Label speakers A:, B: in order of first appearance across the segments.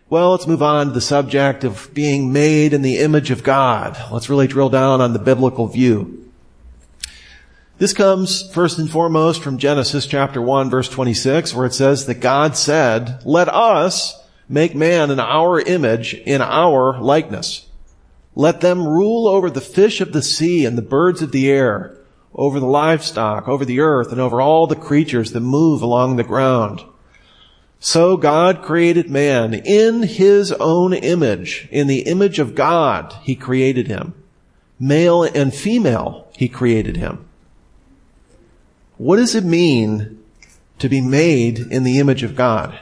A: Well, let's move on to the subject of being made in the image of God. Let's really drill down on the biblical view. This comes first and foremost from Genesis chapter 1, verse 26, where it says that God said, "Let us make man in our image, in our likeness. Let them rule over the fish of the sea and the birds of the air, over the livestock, over the earth, and over all the creatures that move along the ground." So God created man in his own image. In the image of God, he created him. Male and female, he created him. What does it mean to be made in the image of God?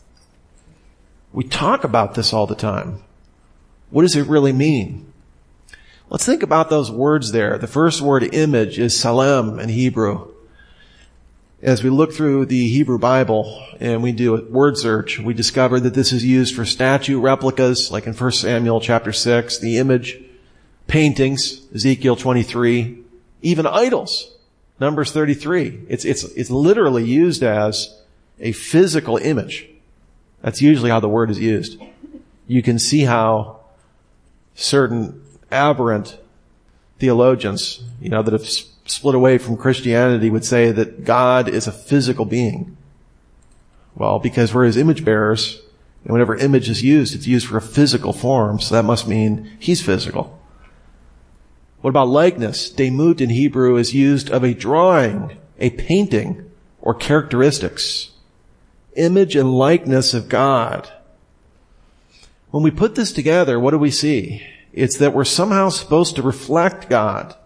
A: We talk about this all the time. What does it really mean? Let's think about those words there. The first word, image, is salem in Hebrew. As we look through the Hebrew Bible and we do a word search, we discover that this is used for statue replicas, like in 1 Samuel chapter 6, the image, paintings, Ezekiel 23, even idols, Numbers 33. It's literally used as a physical image. That's usually how the word is used. You can see how certain aberrant theologians, that have split away from Christianity would say that God is a physical being. Well, because we're his image bearers, and whenever image is used, it's used for a physical form, so that must mean he's physical. What about likeness? Demut in Hebrew is used of a drawing, a painting, or characteristics. Image and likeness of God. When we put this together, what do we see? It's that we're somehow supposed to reflect God.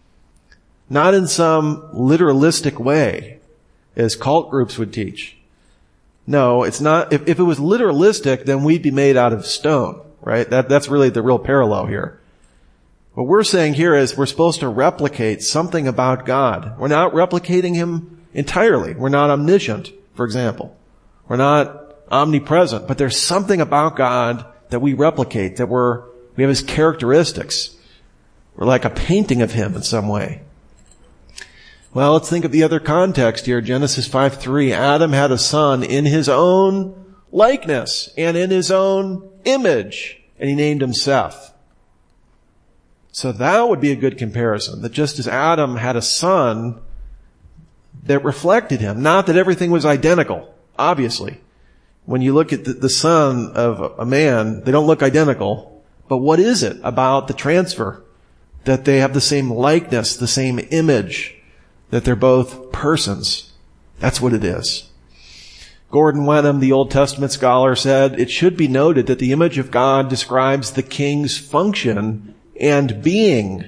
A: Not in some literalistic way, as cult groups would teach. No, it's not. If it was literalistic, then we'd be made out of stone, right? That's really the real parallel here. What we're saying here is we're supposed to replicate something about God. We're not replicating him entirely. We're not omniscient, for example. We're not omnipresent, but there's something about God that we replicate, that we have his characteristics. We're like a painting of him in some way. Well, let's think of the other context here. Genesis 5:3. Adam had a son in his own likeness and in his own image, and he named him Seth. So that would be a good comparison, that just as Adam had a son that reflected him, not that everything was identical, obviously. When you look at the son of a man, they don't look identical, but what is it about the transfer? That they have the same likeness, the same image, that they're both persons. That's what it is. Gordon Wenham, the Old Testament scholar, said, "It should be noted that the image of God describes the king's function and being,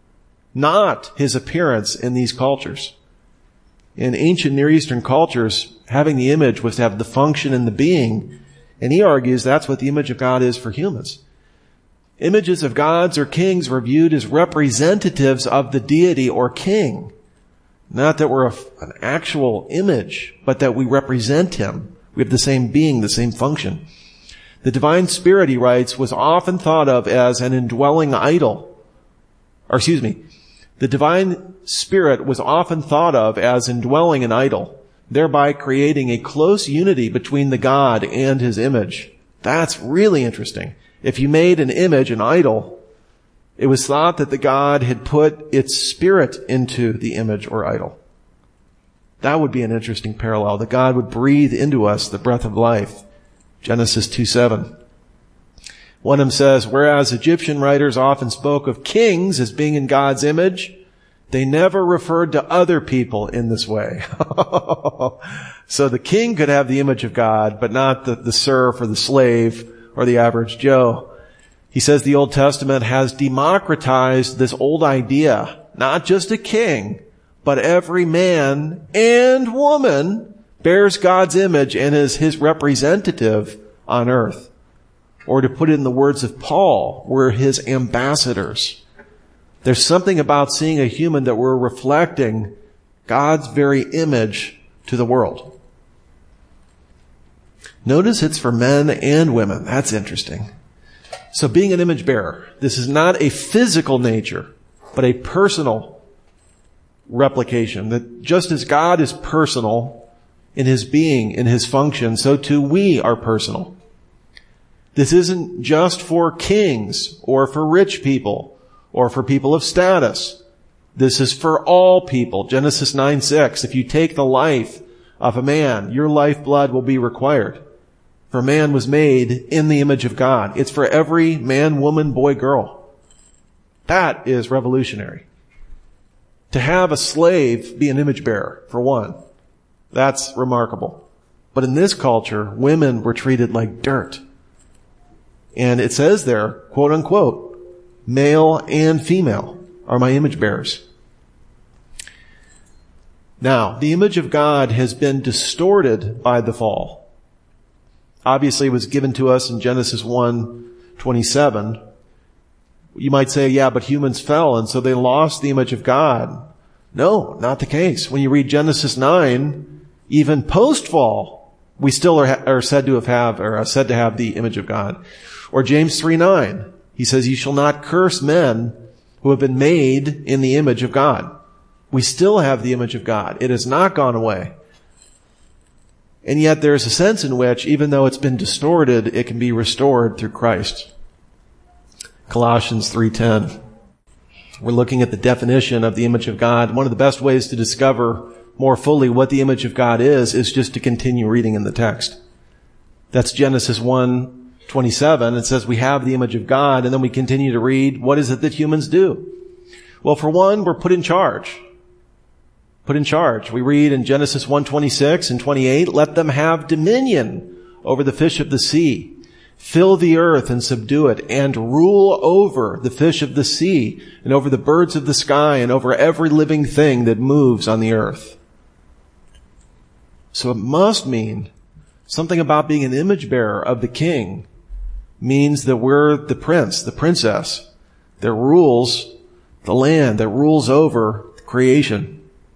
A: not his appearance in these cultures." In ancient Near Eastern cultures, having the image was to have the function and the being, and he argues that's what the image of God is for humans. Images of gods or kings were viewed as representatives of the deity or king. Not that we're an actual image, but that we represent him. We have the same being, the same function. The divine spirit, he writes, was often thought of as an indwelling idol. The divine spirit was often thought of as indwelling an idol, thereby creating a close unity between the God and his image. That's really interesting. If you made an image, an idol, it was thought that the God had put its spirit into the image or idol. That would be an interesting parallel, that God would breathe into us the breath of life. Genesis 2:7. Wenham says, whereas Egyptian writers often spoke of kings as being in God's image, they never referred to other people in this way. So the king could have the image of God, but not the serf or the slave or the average Joe. He says the Old Testament has democratized this old idea, not just a king, but every man and woman bears God's image and is his representative on earth. Or to put it in the words of Paul, we're his ambassadors. There's something about seeing a human that we're reflecting God's very image to the world. Notice it's for men and women. That's interesting. So being an image bearer, this is not a physical nature, but a personal replication. That just as God is personal in his being, in his function, so too we are personal. This isn't just for kings or for rich people or for people of status. This is for all people. Genesis 9:6. If you take the life of a man, your lifeblood will be required. For man was made in the image of God. It's for every man, woman, boy, girl. That is revolutionary. To have a slave be an image bearer, for one, that's remarkable. But in this culture, women were treated like dirt. And it says there, quote unquote, male and female are my image bearers. Now, the image of God has been distorted by the fall. Obviously, it was given to us in Genesis 1:27. You might say, yeah, but humans fell, and so they lost the image of God. No, not the case. When you read Genesis 9, even post-fall, we still are said to have the image of God. Or James 3:9, he says, you shall not curse men who have been made in the image of God. We still have the image of God. It has not gone away. And yet there is a sense in which, even though it's been distorted, it can be restored through Christ. Colossians 3:10. We're looking at the definition of the image of God. One of the best ways to discover more fully what the image of God is just to continue reading in the text. That's Genesis 1:27. It says we have the image of God, and then we continue to read, what is it that humans do? Well, for one, we're put in charge. Put in charge. We read in Genesis 1:26 and 28, let them have dominion over the fish of the sea. Fill the earth and subdue it, and rule over the fish of the sea, and over the birds of the sky, and over every living thing that moves on the earth. So it must mean something about being an image bearer of the king means that we're the prince, the princess, that rules the land, that rules over creation.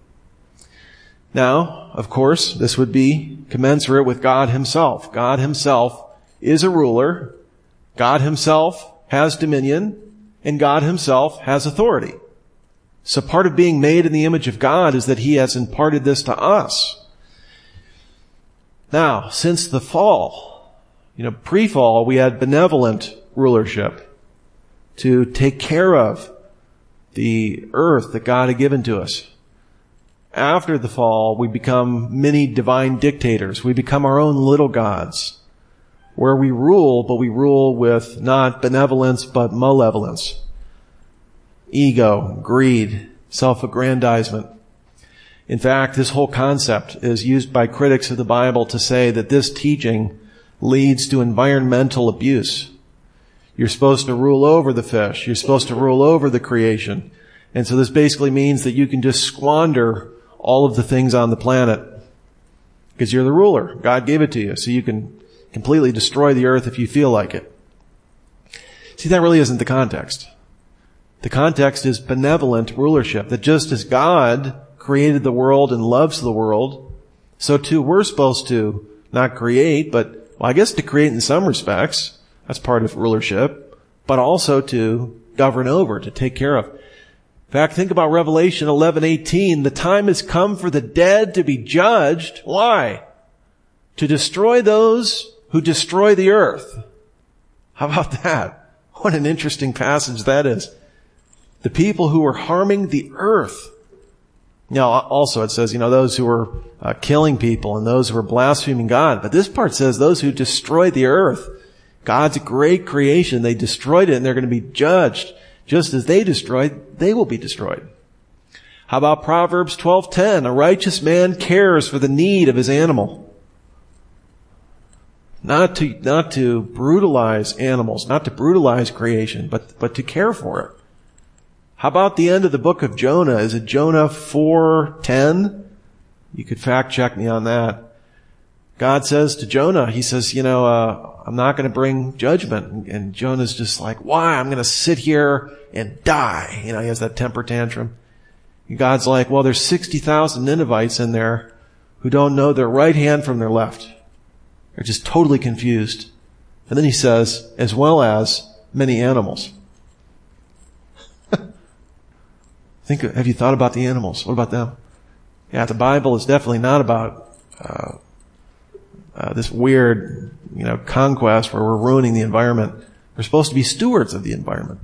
A: Now, of course, this would be commensurate with God himself. God himself is a ruler. God himself has dominion, and God himself has authority. So part of being made in the image of God is that he has imparted this to us. Now, since the fall, pre-fall, we had benevolent rulership to take care of the earth that God had given to us. After the fall, we become mini divine dictators. We become our own little gods, where we rule, but we rule with not benevolence, but malevolence. Ego, greed, self-aggrandizement. In fact, this whole concept is used by critics of the Bible to say that this teaching leads to environmental abuse. You're supposed to rule over the fish. You're supposed to rule over the creation. And so this basically means that you can just squander all of the things on the planet because you're the ruler. God gave it to you, so you can completely destroy the earth if you feel like it. See, that really isn't the context. The context is benevolent rulership, that just as God created the world and loves the world, so too we're supposed to not create, but, well, I guess to create in some respects. That's part of rulership, but also to govern over, to take care of. In fact, think about Revelation 11:18. The time has come for the dead to be judged. Why? To destroy those who destroy the earth. How about that? What an interesting passage that is. The people who are harming the earth. Now, also it says, those who are killing people and those who are blaspheming God. But this part says those who destroy the earth. God's great creation, they destroyed it and they're going to be judged. Just as they destroyed, they will be destroyed. How about Proverbs 12:10? A righteous man cares for the need of his animal. Not to brutalize animals, not to brutalize creation, but to care for it. How about the end of the book of Jonah? Is it Jonah 4:10? You could fact check me on that. God says to Jonah, he says, I'm not going to bring judgment. And Jonah's just like, why? I'm going to sit here and die. He has that temper tantrum. And God's like, well, there's 60,000 Ninevites in there who don't know their right hand from their left. They're just totally confused. And then he says, as well as many animals. Have you thought about the animals? What about them? Yeah, the Bible is definitely not about this weird, conquest where we're ruining the environment. We're supposed to be stewards of the environment.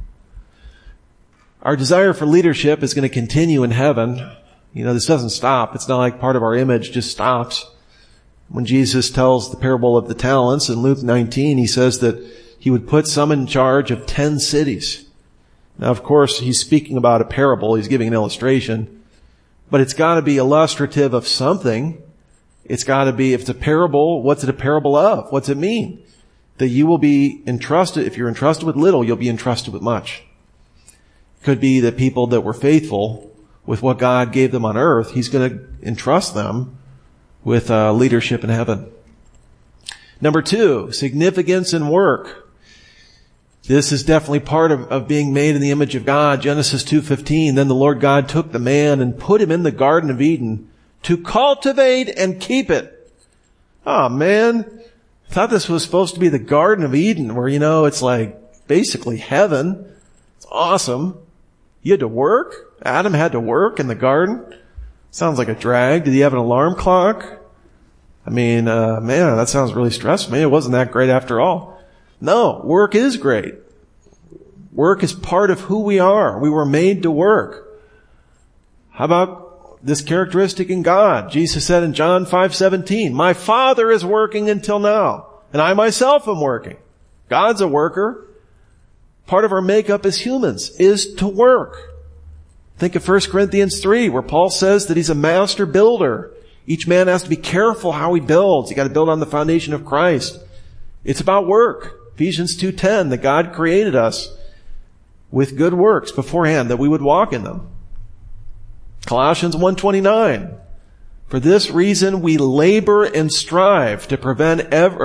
A: Our desire for leadership is going to continue in heaven. This doesn't stop. It's not like part of our image just stops. When Jesus tells the parable of the talents in Luke 19, he says that he would put some in charge of 10 cities. Now, of course, he's speaking about a parable. He's giving an illustration. But it's got to be illustrative of something. It's got to be, if it's a parable, what's it a parable of? What's it mean? That you will be entrusted, if you're entrusted with little, you'll be entrusted with much. Could be that people that were faithful with what God gave them on earth, he's going to entrust them with leadership in heaven. Number 2, significance in work. This is definitely part of being made in the image of God. Genesis 2:15, then the Lord God took the man and put him in the Garden of Eden to cultivate and keep it. Oh man, I thought this was supposed to be the Garden of Eden where, it's like basically heaven. It's awesome. You had to work? Adam had to work in the garden? Sounds like a drag. Did he have an alarm clock? Man, that sounds really stressful. It wasn't that great after all. No, work is great. Work is part of who we are. We were made to work. How about this characteristic in God? Jesus said in John 5:17, my Father is working until now, and I myself am working. God's a worker. Part of our makeup as humans is to work. Think of 1 Corinthians 3, where Paul says that he's a master builder. Each man has to be careful how he builds. You got to build on the foundation of Christ. It's about work. Ephesians 2:10, that God created us with good works beforehand, that we would walk in them. Colossians 1:29, for this reason we labor and strive to present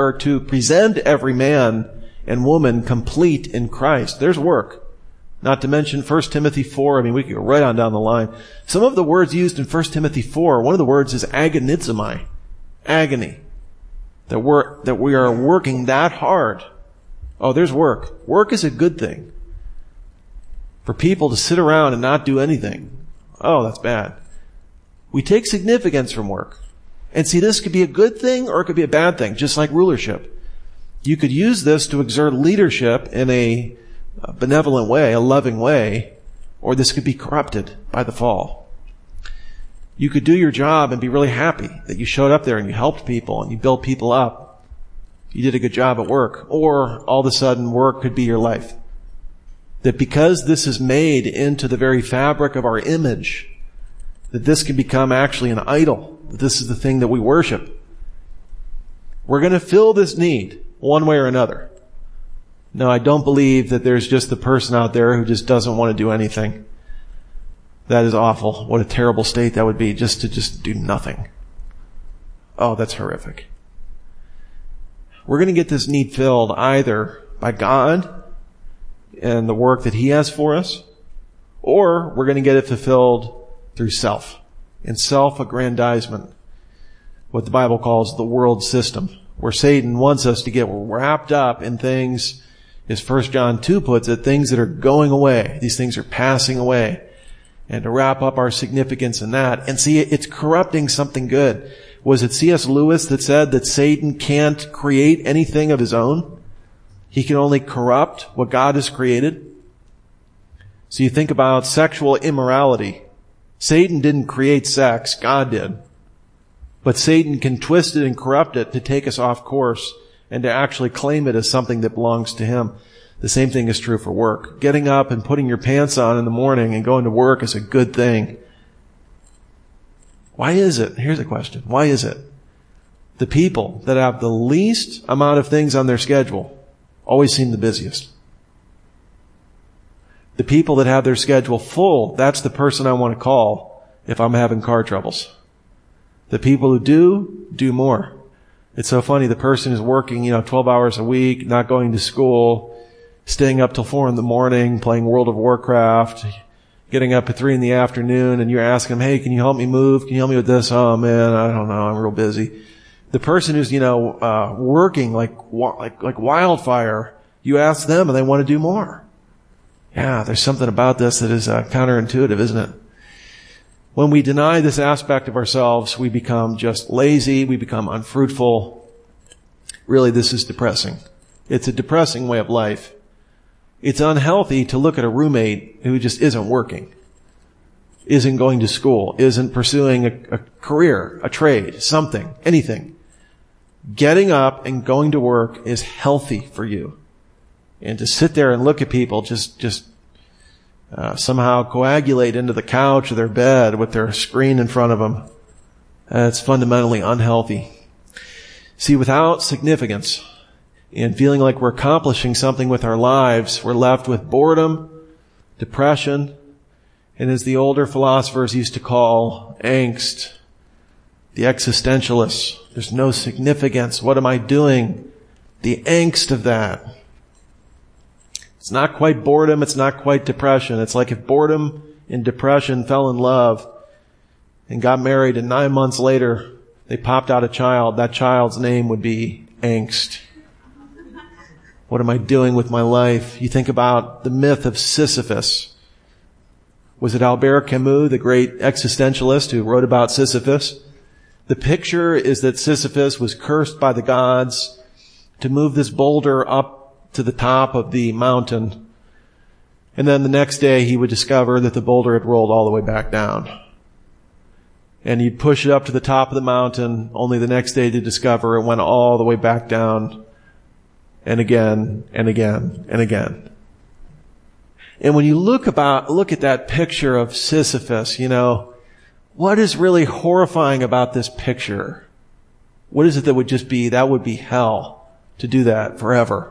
A: every man and woman complete in Christ. There's work. Not to mention 1 Timothy 4. We could go right on down the line. Some of the words used in 1 Timothy 4, one of the words is agonizomai. Agony. That we are working that hard. Oh, there's work. Work is a good thing. For people to sit around and not do anything, oh, that's bad. We take significance from work. And see, this could be a good thing or it could be a bad thing, just like rulership. You could use this to exert leadership in a benevolent way, a loving way, or this could be corrupted by the fall. You could do your job and be really happy that you showed up there and you helped people and you built people up. You did a good job at work. Or all of a sudden work could be your life. That because this is made into the very fabric of our image, that this can become actually an idol. That this is the thing that we worship. We're going to fill this need one way or another. No, I don't believe that there's just the person out there who just doesn't want to do anything. That is awful. What a terrible state that would be, just to do nothing. Oh, that's horrific. We're going to get this need filled either by God and the work that He has for us, or we're going to get it fulfilled through self, in self-aggrandizement, what the Bible calls the world system, where Satan wants us to get wrapped up in things, as 1 John 2 puts it, things that are going away. These things are passing away. And to wrap up our significance in that. And see, it's corrupting something good. Was it C.S. Lewis that said that Satan can't create anything of his own? He can only corrupt what God has created. So you think about sexual immorality. Satan didn't create sex, God did. But Satan can twist it and corrupt it to take us off course and to actually claim it as something that belongs to him. The same thing is true for work. Getting up and putting your pants on in the morning and going to work is a good thing. Why is it? Here's a question. Why is it? The people that have the least amount of things on their schedule always seem the busiest. The people that have their schedule full, that's the person I want to call if I'm having car troubles. The people who do more. It's so funny. The person is working, 12 hours a week, not going to school, staying up till 4 a.m, playing World of Warcraft, getting up at 3 p.m, and you're asking them, hey, can you help me move? Can you help me with this? Oh man, I don't know. I'm real busy. The person who's, working like wildfire, you ask them and they want to do more. Yeah, there's something about this that is counterintuitive, isn't it? When we deny this aspect of ourselves, we become just lazy, we become unfruitful, really this is depressing. It's a depressing way of life. It's unhealthy to look at a roommate who just isn't working, isn't going to school, isn't pursuing a career, a trade, something, anything. Getting up and going to work is healthy for you. And to sit there and look at people just somehow coagulate into the couch or their bed with their screen in front of them, it's fundamentally unhealthy. See, without significance and feeling like we're accomplishing something with our lives, we're left with boredom, depression, and as the older philosophers used to call, angst. The existentialists. There's no significance. What am I doing? The angst of that. It's not quite boredom. It's not quite depression. It's like if boredom and depression fell in love and got married and 9 months later they popped out a child. That child's name would be angst. What am I doing with my life? You think about the myth of Sisyphus. Was it Albert Camus, the great existentialist who wrote about Sisyphus? The picture is that Sisyphus was cursed by the gods to move this boulder up to the top of the mountain. And then the next day he would discover that the boulder had rolled all the way back down. And he'd push it up to the top of the mountain, only the next day to discover it went all the way back down. And again, and again, and again. And when you look at that picture of Sisyphus, what is really horrifying about this picture? What is it that would be hell to do that forever?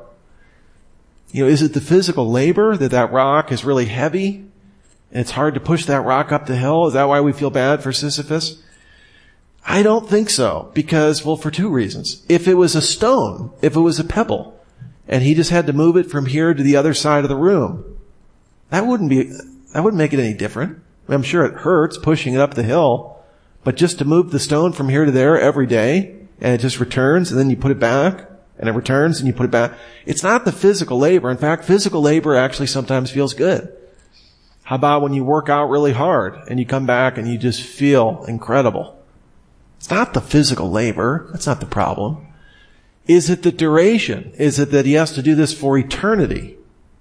A: Is it the physical labor that rock is really heavy and it's hard to push that rock up the hill? Is that why we feel bad for Sisyphus? I don't think so, because, for two reasons. If it was a stone, if it was a pebble, and he just had to move it from here to the other side of the room, that wouldn't make it any different. I'm sure it hurts pushing it up the hill, but just to move the stone from here to there every day, and it just returns, and then you put it back, and it returns, and you put it back. It's not the physical labor. In fact, physical labor actually sometimes feels good. How about when you work out really hard, and you come back and you just feel incredible? It's not the physical labor. That's not the problem. Is it the duration? Is it that he has to do this for eternity?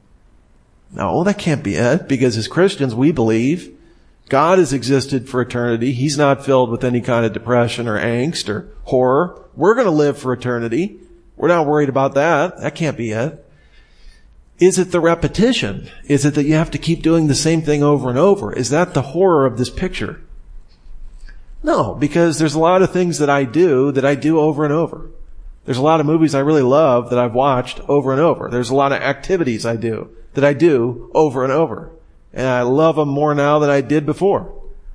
A: No, that can't be it, because as Christians we believe God has existed for eternity. He's not filled with any kind of depression or angst or horror. We're going to live for eternity. We're not worried about that. That can't be it. Is it the repetition? Is it that you have to keep doing the same thing over and over? Is that the horror of this picture? No, because there's a lot of things that I do over and over. There's a lot of movies I really love that I've watched over and over. There's a lot of activities I do over and over. And I love them more now than I did before.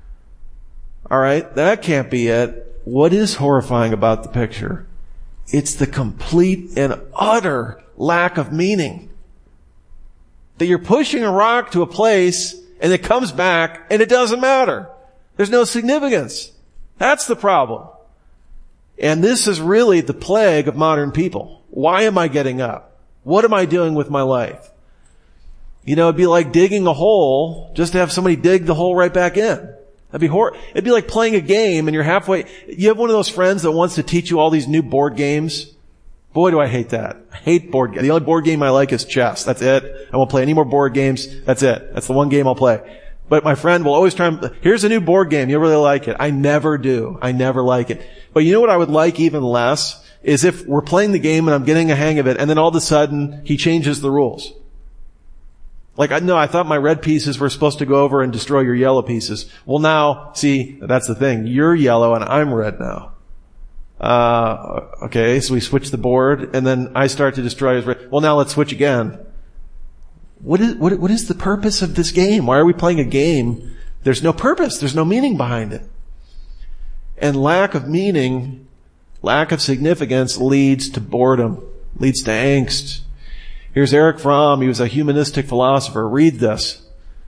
A: All right, that can't be it. What is horrifying about the picture? It's the complete and utter lack of meaning. That you're pushing a rock to a place and it comes back and it doesn't matter. There's no significance. That's the problem. And this is really the plague of modern people. Why am I getting up? What am I doing with my life? It'd be like digging a hole just to have somebody dig the hole right back in. That'd be horrible. It'd be like playing a game and you're halfway. You have one of those friends that wants to teach you all these new board games. Boy, do I hate that. I hate board games. The only board game I like is chess. That's it. I won't play any more board games. That's it. That's the one game I'll play. But my friend will always here's a new board game. You'll really like it. I never do. I never like it. But you know what I would like even less? Is if we're playing the game and I'm getting a hang of it and then all of a sudden he changes the rules. I thought my red pieces were supposed to go over and destroy your yellow pieces. Well now, see, that's the thing. You're yellow and I'm red now. Okay, so we switch the board and then I start to destroy his red. Well now let's switch again. What is the purpose of this game? Why are we playing a game? There's no purpose. There's no meaning behind it. And lack of meaning, lack of significance leads to boredom, leads to angst. Here's Erich Fromm. He was a humanistic philosopher. Read this.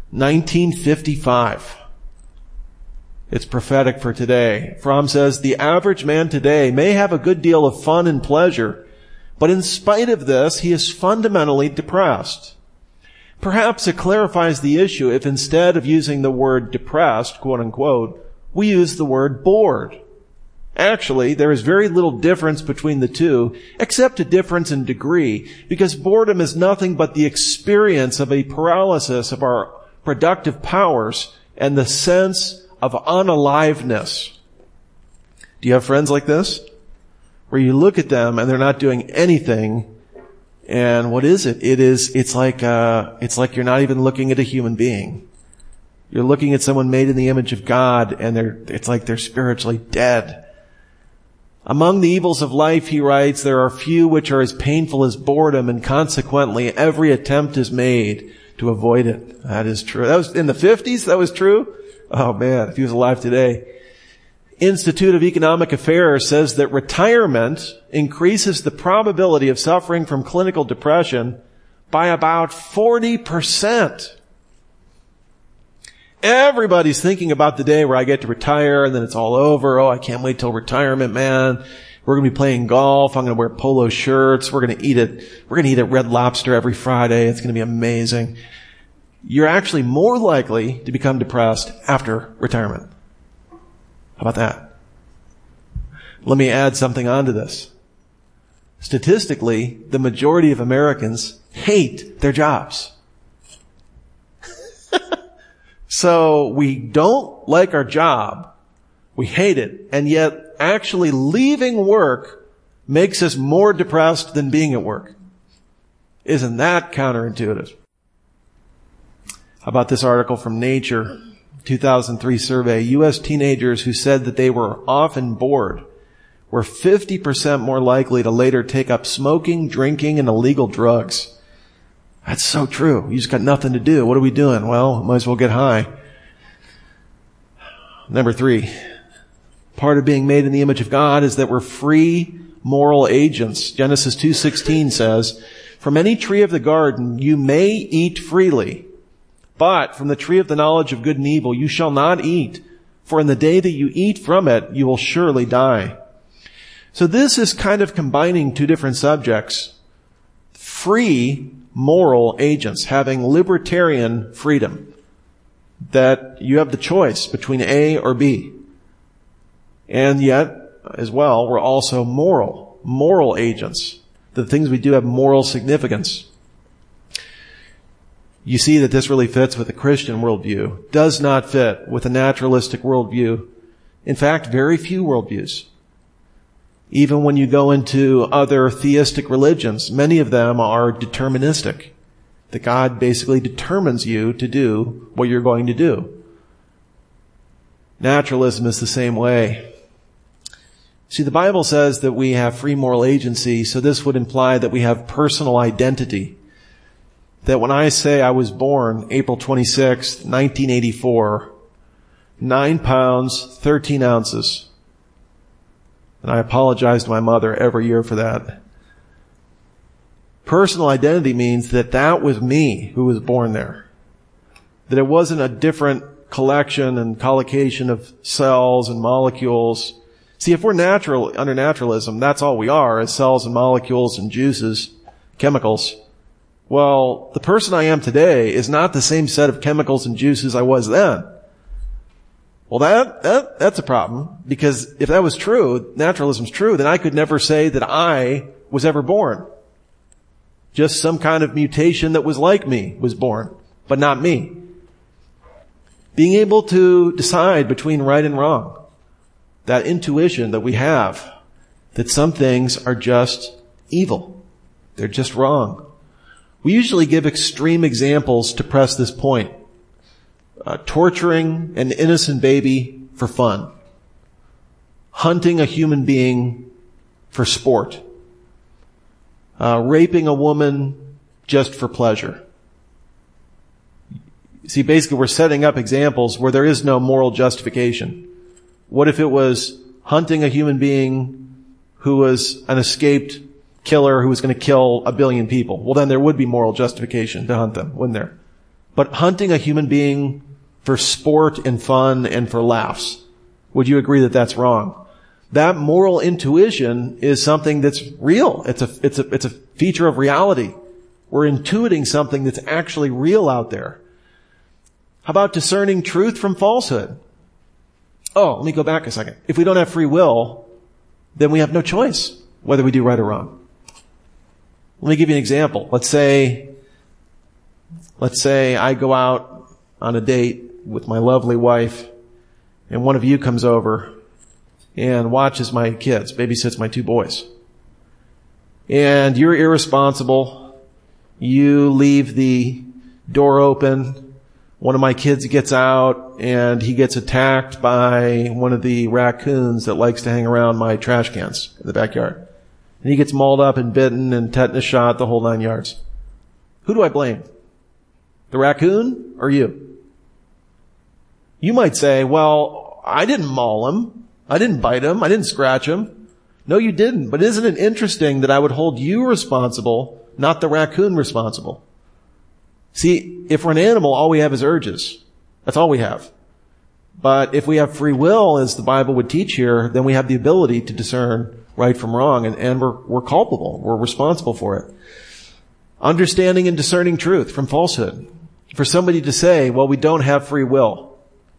A: 1955. It's prophetic for today. Fromm says, the average man today may have a good deal of fun and pleasure, but in spite of this, he is fundamentally depressed. Perhaps it clarifies the issue if instead of using the word depressed, quote unquote, we use the word bored. Actually, there is very little difference between the two, except a difference in degree, because boredom is nothing but the experience of a paralysis of our productive powers and the sense of unaliveness. Do you have friends like this? Where you look at them and they're not doing anything, and what is it? It's like you're not even looking at a human being. You're looking at someone made in the image of God, and it's like they're spiritually dead. Among the evils of life, he writes, there are few which are as painful as boredom, and consequently every attempt is made to avoid it. That is true. That was in the 50s, that was true? Oh man, if he was alive today. Institute of Economic Affairs says that retirement increases the probability of suffering from clinical depression by about 40%. Everybody's thinking about the day where I get to retire and then it's all over. Oh, I can't wait till retirement, man. We're going to be playing golf. I'm going to wear polo shirts. We're going to eat at Red Lobster every Friday. It's going to be amazing. You're actually more likely to become depressed after retirement. How about that? Let me add something onto this. Statistically, the majority of Americans hate their jobs. So we don't like our job. We hate it. And yet actually leaving work makes us more depressed than being at work. Isn't that counterintuitive? How about this article from Nature, 2003 survey? U.S. teenagers who said that they were often bored were 50% more likely to later take up smoking, drinking, and illegal drugs. That's so true. You just got nothing to do. What are we doing? Well, might as well get high. Number 3. Part of being made in the image of God is that we're free moral agents. Genesis 2:16 says, from any tree of the garden you may eat freely, but from the tree of the knowledge of good and evil you shall not eat, for in the day that you eat from it you will surely die. So this is kind of combining two different subjects. Free moral agents, having libertarian freedom, that you have the choice between A or B. And yet, as well, we're also moral agents. The things we do have moral significance. You see that this really fits with the Christian worldview. Does not fit with a naturalistic worldview. In fact, very few worldviews. Even when you go into other theistic religions, many of them are deterministic. That God basically determines you to do what you're going to do. Naturalism is the same way. See, the Bible says that we have free moral agency, so this would imply that we have personal identity. That when I say I was born April 26th, 1984, 9 pounds, 13 ounces, and I apologize to my mother every year for that. Personal identity means that that was me who was born there. That it wasn't a different collection and collocation of cells and molecules. See, if we're under naturalism, that's all we are, is cells and molecules and juices, chemicals. Well, the person I am today is not the same set of chemicals and juices I was then. Well, that's a problem, because if that was true, naturalism's true, then I could never say that I was ever born. Just some kind of mutation that was like me was born, but not me. Being able to decide between right and wrong, that intuition that we have, that some things are just evil. They're just wrong. We usually give extreme examples to press this point. Torturing an innocent baby for fun. Hunting a human being for sport. Raping a woman just for pleasure. See, basically we're setting up examples where there is no moral justification. What if it was hunting a human being who was an escaped killer who was going to kill 1 billion people? Well, then there would be moral justification to hunt them, wouldn't there? But hunting a human being for sport and fun and for laughs, would you agree that that's wrong? That moral intuition is something that's real. It's a feature of reality. We're intuiting something that's actually real out there. How about discerning truth from falsehood? Oh, let me go back a second. If we don't have free will, then we have no choice whether we do right or wrong. Let me give you an example. Let's say I go out on a date with my lovely wife, and one of you comes over and watches my kids, babysits my 2 boys. And you're irresponsible. You leave the door open. One of my kids gets out and he gets attacked by one of the raccoons that likes to hang around my trash cans in the backyard. And he gets mauled up and bitten and tetanus shot, the whole 9 yards. Who do I blame? The raccoon or you? You might say, well, I didn't maul him. I didn't bite him. I didn't scratch him. No, you didn't. But isn't it interesting that I would hold you responsible, not the raccoon responsible? See, if we're an animal, all we have is urges. That's all we have. But if we have free will, as the Bible would teach here, then we have the ability to discern right from wrong, and we're culpable. We're responsible for it. Understanding and discerning truth from falsehood. For somebody to say, well, we don't have free will.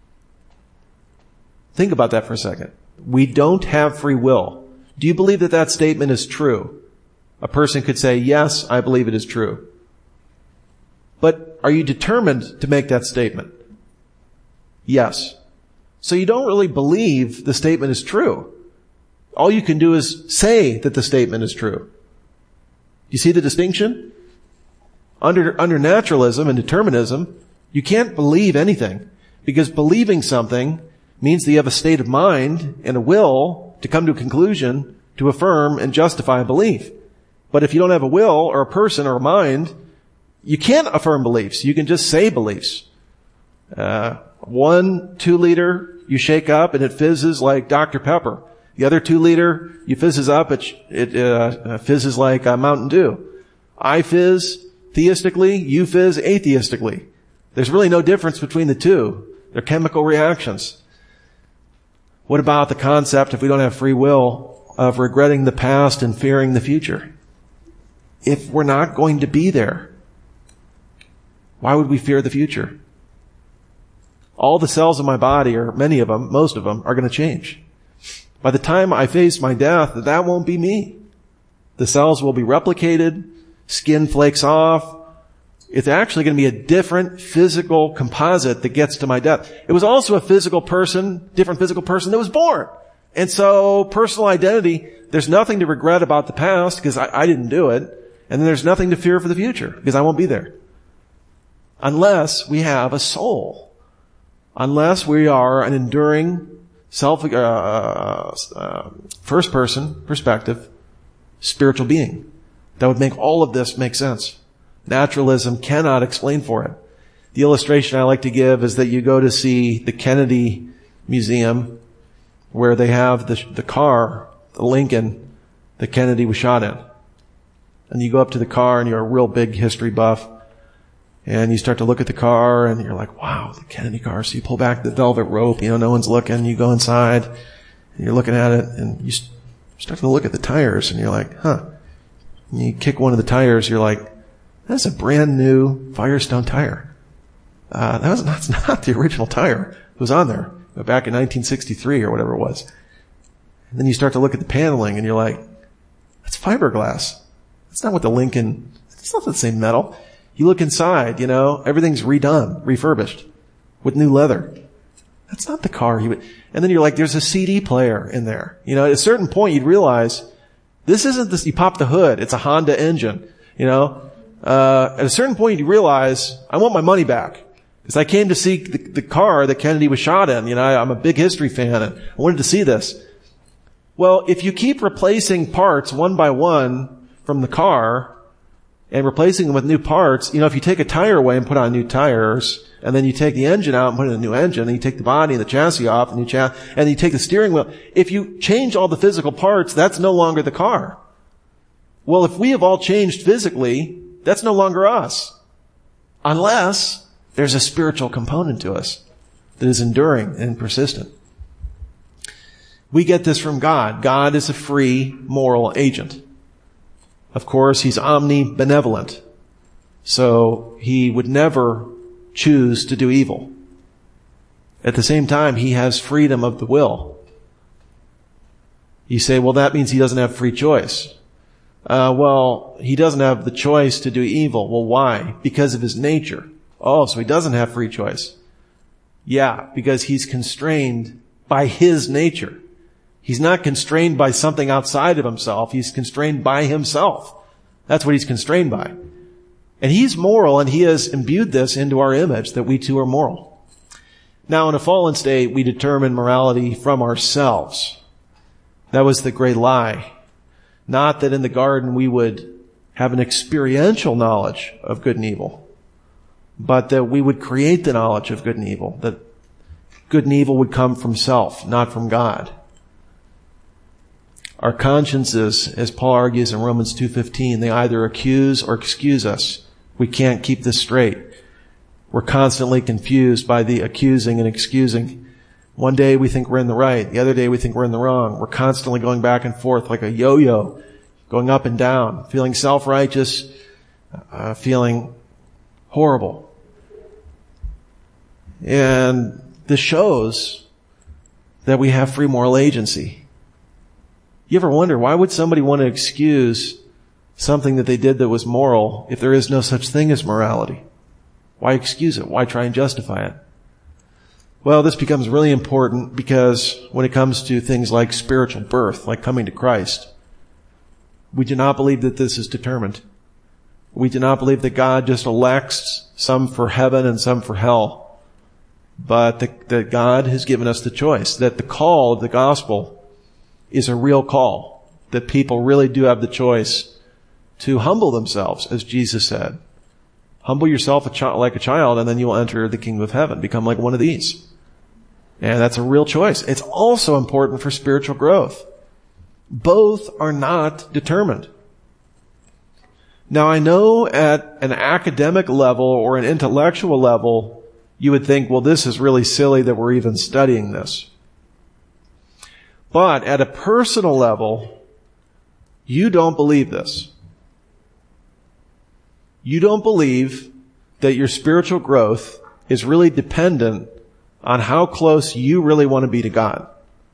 A: Think about that for a second. We don't have free will. Do you believe that statement is true? A person could say, yes, I believe it is true. But are you determined to make that statement? Yes. So you don't really believe the statement is true. All you can do is say that the statement is true. You see the distinction? Under naturalism and determinism, you can't believe anything, because believing something means that you have a state of mind and a will to come to a conclusion, to affirm and justify a belief. But if you don't have a will or a person or a mind, you can't affirm beliefs. You can just say beliefs. 1 2-liter you shake up and it fizzes like Dr. Pepper. The other 2-liter you fizzes up, it fizzes like Mountain Dew. I fizz theistically, you fizz atheistically. There's really no difference between the two. They're chemical reactions. What about the concept, if we don't have free will, of regretting the past and fearing the future? If we're not going to be there, why would we fear the future? All the cells in my body, or many of them, most of them, are going to change. By the time I face my death, that won't be me. The cells will be replicated, skin flakes off. It's actually going to be a different physical composite that gets to my death. It was also a different physical person that was born. And so personal identity, there's nothing to regret about the past because I didn't do it. And then there's nothing to fear for the future because I won't be there. Unless we have a soul. Unless we are an enduring first person perspective spiritual being. That would make all of this make sense. Naturalism cannot explain for it. The illustration I like to give is that you go to see the Kennedy Museum where they have the car, the Lincoln, that Kennedy was shot in. And you go up to the car and you're a real big history buff. And you start to look at the car and you're like, wow, the Kennedy car. So you pull back the velvet rope, no one's looking. You go inside and you're looking at it and you start to look at the tires and you're like, huh. And you kick one of the tires, you're like, that's a brand new Firestone tire. That's not the original tire. It was on there back in 1963 or whatever it was. And then you start to look at the paneling and you're like, that's fiberglass. That's not what the Lincoln, it's not the same metal. You look inside, everything's redone, refurbished with new leather. That's not the car and then you're like, there's a CD player in there. At a certain point you'd realize this isn't this, you pop the hood, it's a Honda engine, at a certain point you realize, I want my money back. Because I came to see the car that Kennedy was shot in. I'm a big history fan and I wanted to see this. Well, if you keep replacing parts one by one from the car and replacing them with new parts, if you take a tire away and put on new tires, and then you take the engine out and put in a new engine, and you take the body and the chassis off, and you take the steering wheel. If you change all the physical parts, that's no longer the car. Well, if we have all changed physically, that's no longer us. Unless there's a spiritual component to us that is enduring and persistent. We get this from God. God is a free moral agent. Of course, He's omnibenevolent. So He would never choose to do evil. At the same time, he has freedom of the will. You say, well, that means he doesn't have free choice. Well, he doesn't have the choice to do evil. Well, why? Because of his nature. Oh, so he doesn't have free choice. Yeah, because he's constrained by his nature. He's not constrained by something outside of himself. He's constrained by himself. That's what he's constrained by. And he's moral, and he has imbued this into our image, that we too are moral. Now, in a fallen state, we determine morality from ourselves. That was the great lie. Not that in the garden we would have an experiential knowledge of good and evil, but that we would create the knowledge of good and evil, that good and evil would come from self, not from God. Our consciences, as Paul argues in Romans 2:15, they either accuse or excuse us. We can't keep this straight. We're constantly confused by the accusing and excusing. One day we think we're in the right. The other day we think we're in the wrong. We're constantly going back and forth like a yo-yo, going up and down, feeling self-righteous, feeling horrible. And this shows that we have free moral agency. You ever wonder, why would somebody want to excuse something that they did that was moral if there is no such thing as morality? Why excuse it? Why try and justify it? Well, this becomes really important because when it comes to things like spiritual birth, like coming to Christ, we do not believe that this is determined. We do not believe that God just elects some for heaven and some for hell, but that God has given us the choice, that the call of the gospel is a real call, that people really do have the choice to humble themselves, as Jesus said. Humble yourself like a child, and then you will enter the kingdom of heaven. Become like one of these. And that's a real choice. It's also important for spiritual growth. Both are not determined. Now, I know at an academic level or an intellectual level, you would think, well, this is really silly that we're even studying this. But at a personal level, you don't believe this. You don't believe that your spiritual growth is really dependent on how close you really want to be to God.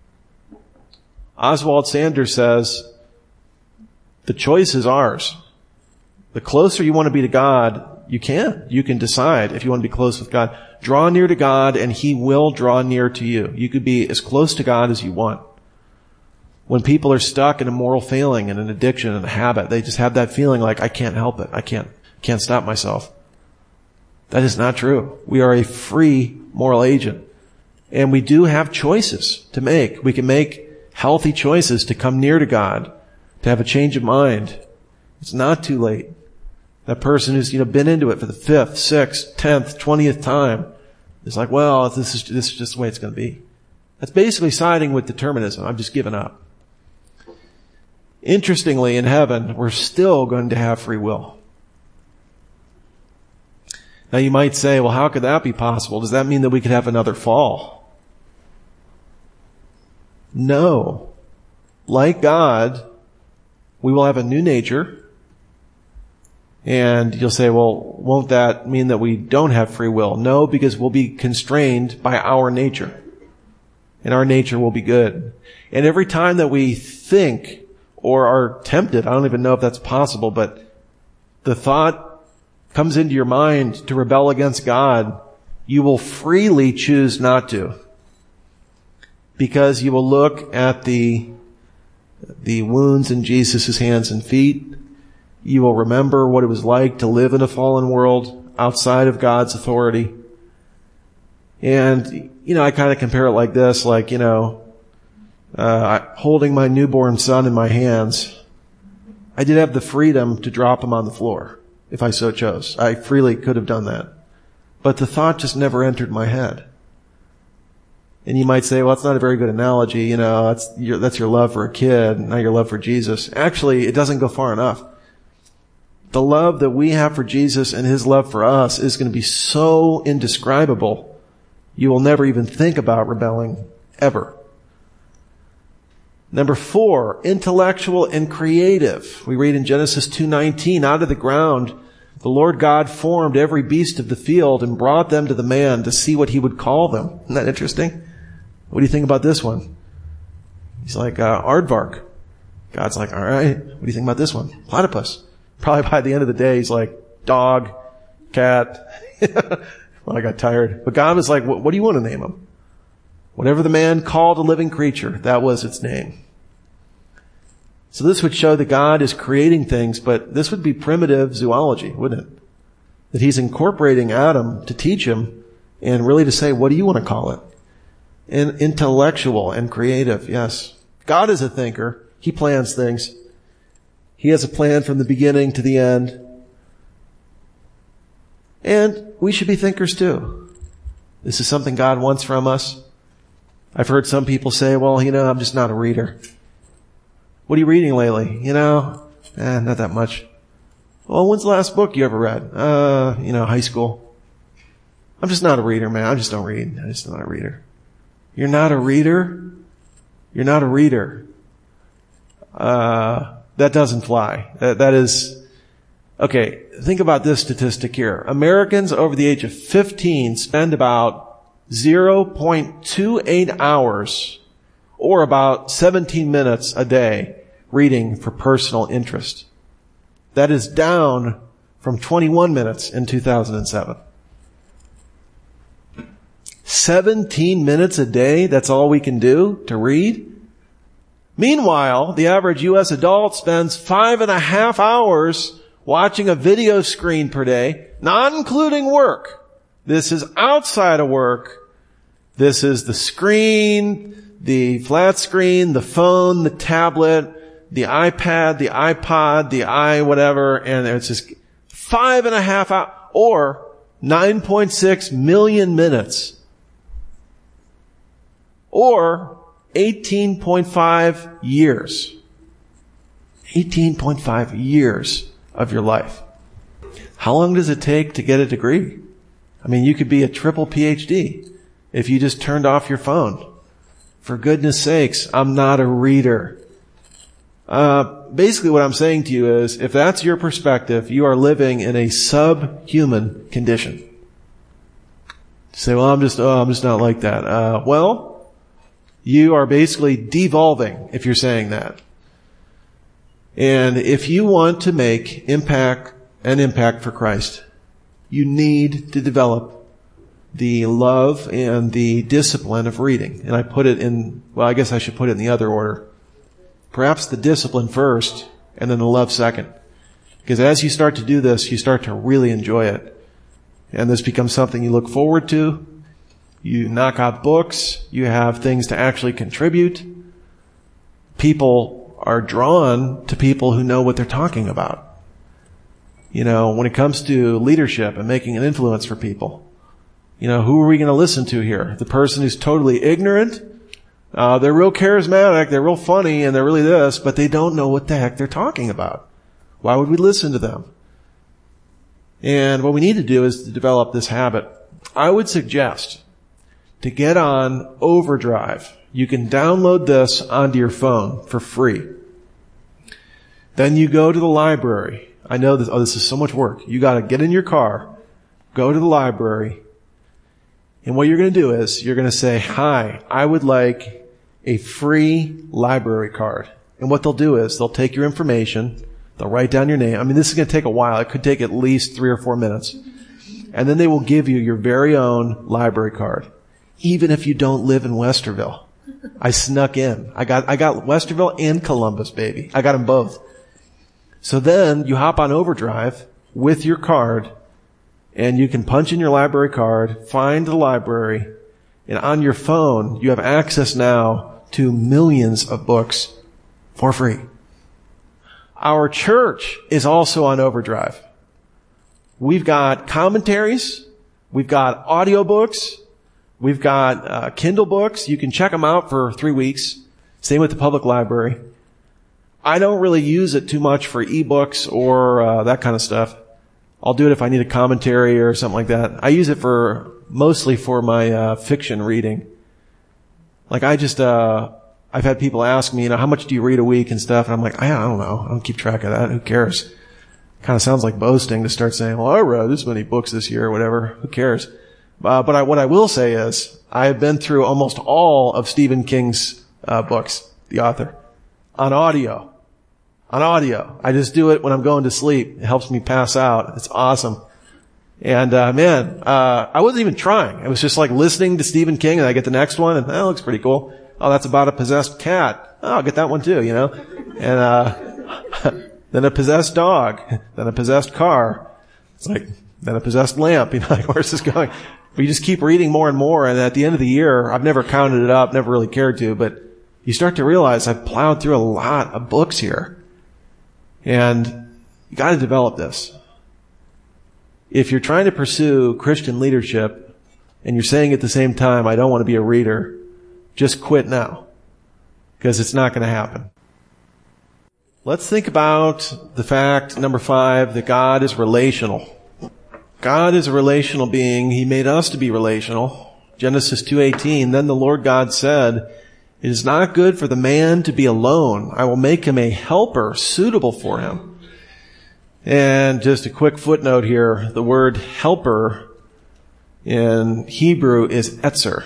A: Oswald Sanders says, the choice is ours. The closer you want to be to God, you can. You can decide if you want to be close with God. Draw near to God and He will draw near to you. You could be as close to God as you want. When people are stuck in a moral failing and an addiction and a habit, they just have that feeling like, I can't help it. I can't stop myself. That is not true. We are a free moral agent. And we do have choices to make. We can make healthy choices to come near to God, to have a change of mind. It's not too late. That person who's, been into it for the 5th, 6th, 10th, 20th time is like, well, this is just the way it's going to be. That's basically siding with determinism. I'm just giving up. Interestingly, in heaven, we're still going to have free will. Now you might say, well, how could that be possible? Does that mean that we could have another fall? No. Like God, we will have a new nature. And you'll say, well, won't that mean that we don't have free will? No, because we'll be constrained by our nature. And our nature will be good. And every time that we think or are tempted, I don't even know if that's possible, but the thought comes into your mind to rebel against God, you will freely choose not to. Because you will look at the wounds in Jesus' hands and feet. You will remember what it was like to live in a fallen world outside of God's authority. And, I kind of compare it like this, holding my newborn son in my hands. I did have the freedom to drop him on the floor, if I so chose. I freely could have done that. But the thought just never entered my head. And you might say, well, that's not a very good analogy. That's your love for a kid, not your love for Jesus. Actually, it doesn't go far enough. The love that we have for Jesus and His love for us is going to be so indescribable, you will never even think about rebelling, ever. Number 4, intellectual and creative. We read in Genesis 2:19, out of the ground The Lord God formed every beast of the field and brought them to the man to see what he would call them. Isn't that interesting? What do you think about this one? He's like, aardvark. God's like, all right, what do you think about this one? Platypus. Probably by the end of the day, he's like, dog, cat. Well, I got tired. But God was like, what do you want to name him? Whatever the man called a living creature, that was its name. So this would show that God is creating things, but this would be primitive zoology, wouldn't it? That he's incorporating Adam to teach him and really to say, what do you want to call it? And intellectual and creative, yes. God is a thinker. He plans things. He has a plan from the beginning to the end. And we should be thinkers too. This is something God wants from us. I've heard some people say, well, I'm just not a reader. What are you reading lately? Not that much. Well, when's the last book you ever read? High school. I'm just not a reader, man. I just don't read. I'm just not a reader. You're not a reader? You're not a reader. That doesn't fly. That is, okay, think about this statistic here. Americans over the age of 15 spend about 0.28 hours or about 17 minutes a day reading for personal interest. That is down from 21 minutes in 2007. 17 minutes a day, that's all we can do to read? Meanwhile, the average U.S. adult spends 5.5 hours watching a video screen per day, not including work. This is outside of work. This is the screen, the flat screen, the phone, the tablet, the iPad, the iPod, the whatever, and it's just 5.5 hours, or 9.6 million minutes, or 18.5 years. 18.5 years of your life. How long does it take to get a degree? I mean, you could be a triple PhD if you just turned off your phone. For goodness sakes, I'm not a reader. Basically what I'm saying to you is, if that's your perspective, you are living in a subhuman condition. You say, well, I'm just not like that. Well, you are basically devolving if you're saying that. And if you want to make an impact for Christ, you need to develop the love and the discipline of reading. And I put it in, I guess I should put it in the other order. Perhaps the discipline first and then the love second. Because as you start to do this, you start to really enjoy it. And this becomes something you look forward to. You knock out books. You have things to actually contribute. People are drawn to people who know what they're talking about. When it comes to leadership and making an influence for people, who are we going to listen to here? The person who's totally ignorant? They're real charismatic, they're real funny, and they're really this, but they don't know what the heck they're talking about. Why would we listen to them? And what we need to do is to develop this habit. I would suggest to get on Overdrive. You can download this onto your phone for free. Then you go to the library. I know this is so much work. You got to get in your car, go to the library, and what you're going to do is you're going to say, hi, I would like a free library card. And what they'll do is they'll take your information, they'll write down your name. I mean, this is going to take a while. It could take at least 3 or 4 minutes. And then they will give you your very own library card, even if you don't live in Westerville. I snuck in. I got Westerville and Columbus, baby. I got them both. So then you hop on Overdrive with your card, and you can punch in your library card, find the library, and on your phone, you have access now to millions of books for free. Our church is also on Overdrive. We've got commentaries, we've got audiobooks, we've got Kindle books. You can check them out for 3 weeks. Same with the public library. I don't really use it too much for ebooks or that kind of stuff. I'll do it if I need a commentary or something like that. I use it mostly for my fiction reading. Like I've had people ask me, how much do you read a week and stuff? And I'm like, I don't know. I don't keep track of that. Who cares? Kind of sounds like boasting to start saying, well, I read this many books this year or whatever. Who cares? But what I will say is I have been through almost all of Stephen King's books, the author, on audio. I just do it when I'm going to sleep. It helps me pass out. It's awesome. And I wasn't even trying. It was just like listening to Stephen King, and I get the next one, and that looks pretty cool. Oh, that's about a possessed cat. Oh, I'll get that one too, And then a possessed dog, then a possessed car. It's like, then a possessed lamp. Like, where's this going? But you just keep reading more and more, and at the end of the year, I've never counted it up, never really cared to, but you start to realize I've plowed through a lot of books here. And you gotta develop this. If you're trying to pursue Christian leadership and you're saying at the same time, I don't want to be a reader, just quit now. Because it's not going to happen. Let's think about the fact, number 5, that God is relational. God is a relational being. He made us to be relational. Genesis 2:18, then the Lord God said, it is not good for the man to be alone. I will make him a helper suitable for him. And just a quick footnote here, the word helper in Hebrew is etzer.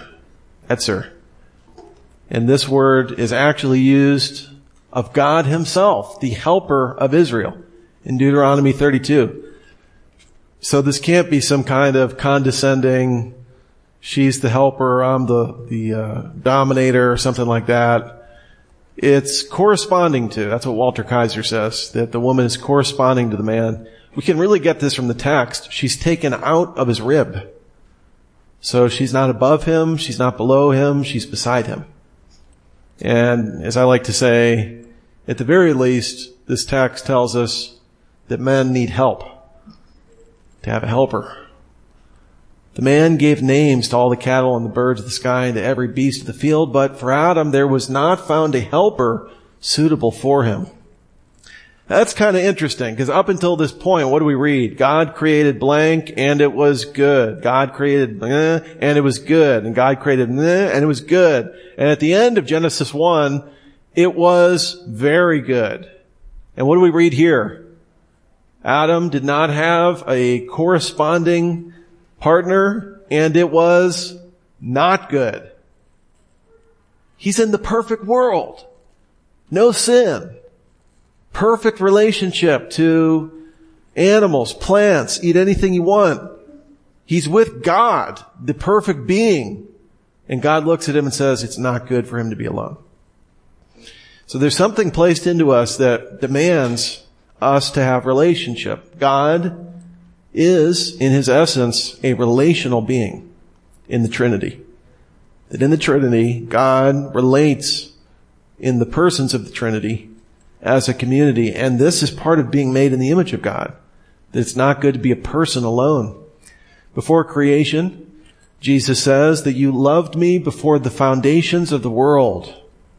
A: And this word is actually used of God himself, the helper of Israel, in Deuteronomy 32. So this can't be some kind of condescending, she's the helper, I'm the dominator, or something like that. It's corresponding to, that's what Walter Kaiser says, that the woman is corresponding to the man. We can really get this from the text. She's taken out of his rib. So she's not above him, she's not below him, she's beside him. And as I like to say, at the very least, this text tells us that men need help, to have a helper. The man gave names to all the cattle and the birds of the sky and to every beast of the field, but for Adam there was not found a helper suitable for him. That's kind of interesting, because up until this point, what do we read? God created blank, and it was good. God created and it was good. And God created and it was good. And at the end of Genesis 1, it was very good. And what do we read here? Adam did not have a corresponding partner, and it was not good. He's in the perfect world. No sin. Perfect relationship to animals, plants, eat anything you want. He's with God, the perfect being. And God looks at him and says, it's not good for him to be alone. So there's something placed into us that demands us to have relationship. God is, in his essence, a relational being in the Trinity. That in the Trinity, God relates in the persons of the Trinity as a community. And this is part of being made in the image of God. That it's not good to be a person alone. Before creation, Jesus says that you loved me before the foundations of the world.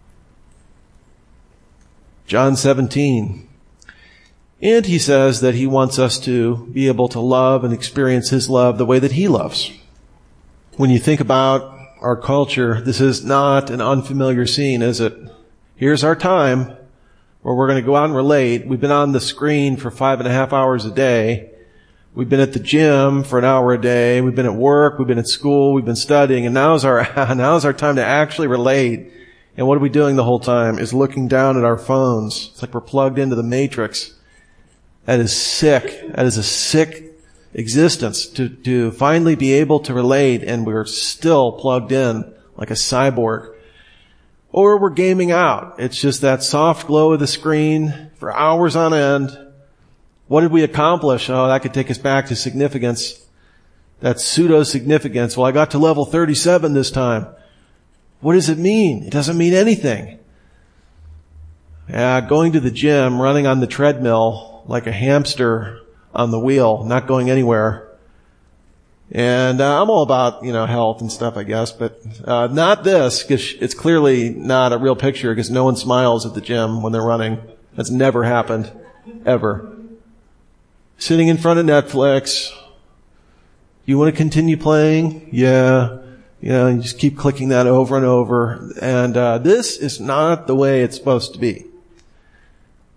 A: John 17. And he says that he wants us to be able to love and experience his love the way that he loves. When you think about our culture, this is not an unfamiliar scene, is it? Here's our time where we're going to go out and relate. We've been on the screen for 5.5 hours a day. We've been at the gym for an hour a day. We've been at work. We've been at school. We've been studying. And now's our time to actually relate. And what are we doing the whole time is looking down at our phones. It's like we're plugged into the Matrix. That is sick. That is a sick existence to finally be able to relate, and we're still plugged in like a cyborg. Or we're gaming out. It's just that soft glow of the screen for hours on end. What did we accomplish? Oh, that could take us back to significance. That's pseudo-significance. Well, I got to level 37 this time. What does it mean? It doesn't mean anything. Going to the gym, running on the treadmill like a hamster on the wheel, not going anywhere. And I'm all about, health and stuff, I guess, but not this, because it's clearly not a real picture, because no one smiles at the gym when they're running. That's never happened, ever. Sitting in front of Netflix. You want to continue playing? Yeah. You just keep clicking that over and over. And this is not the way it's supposed to be.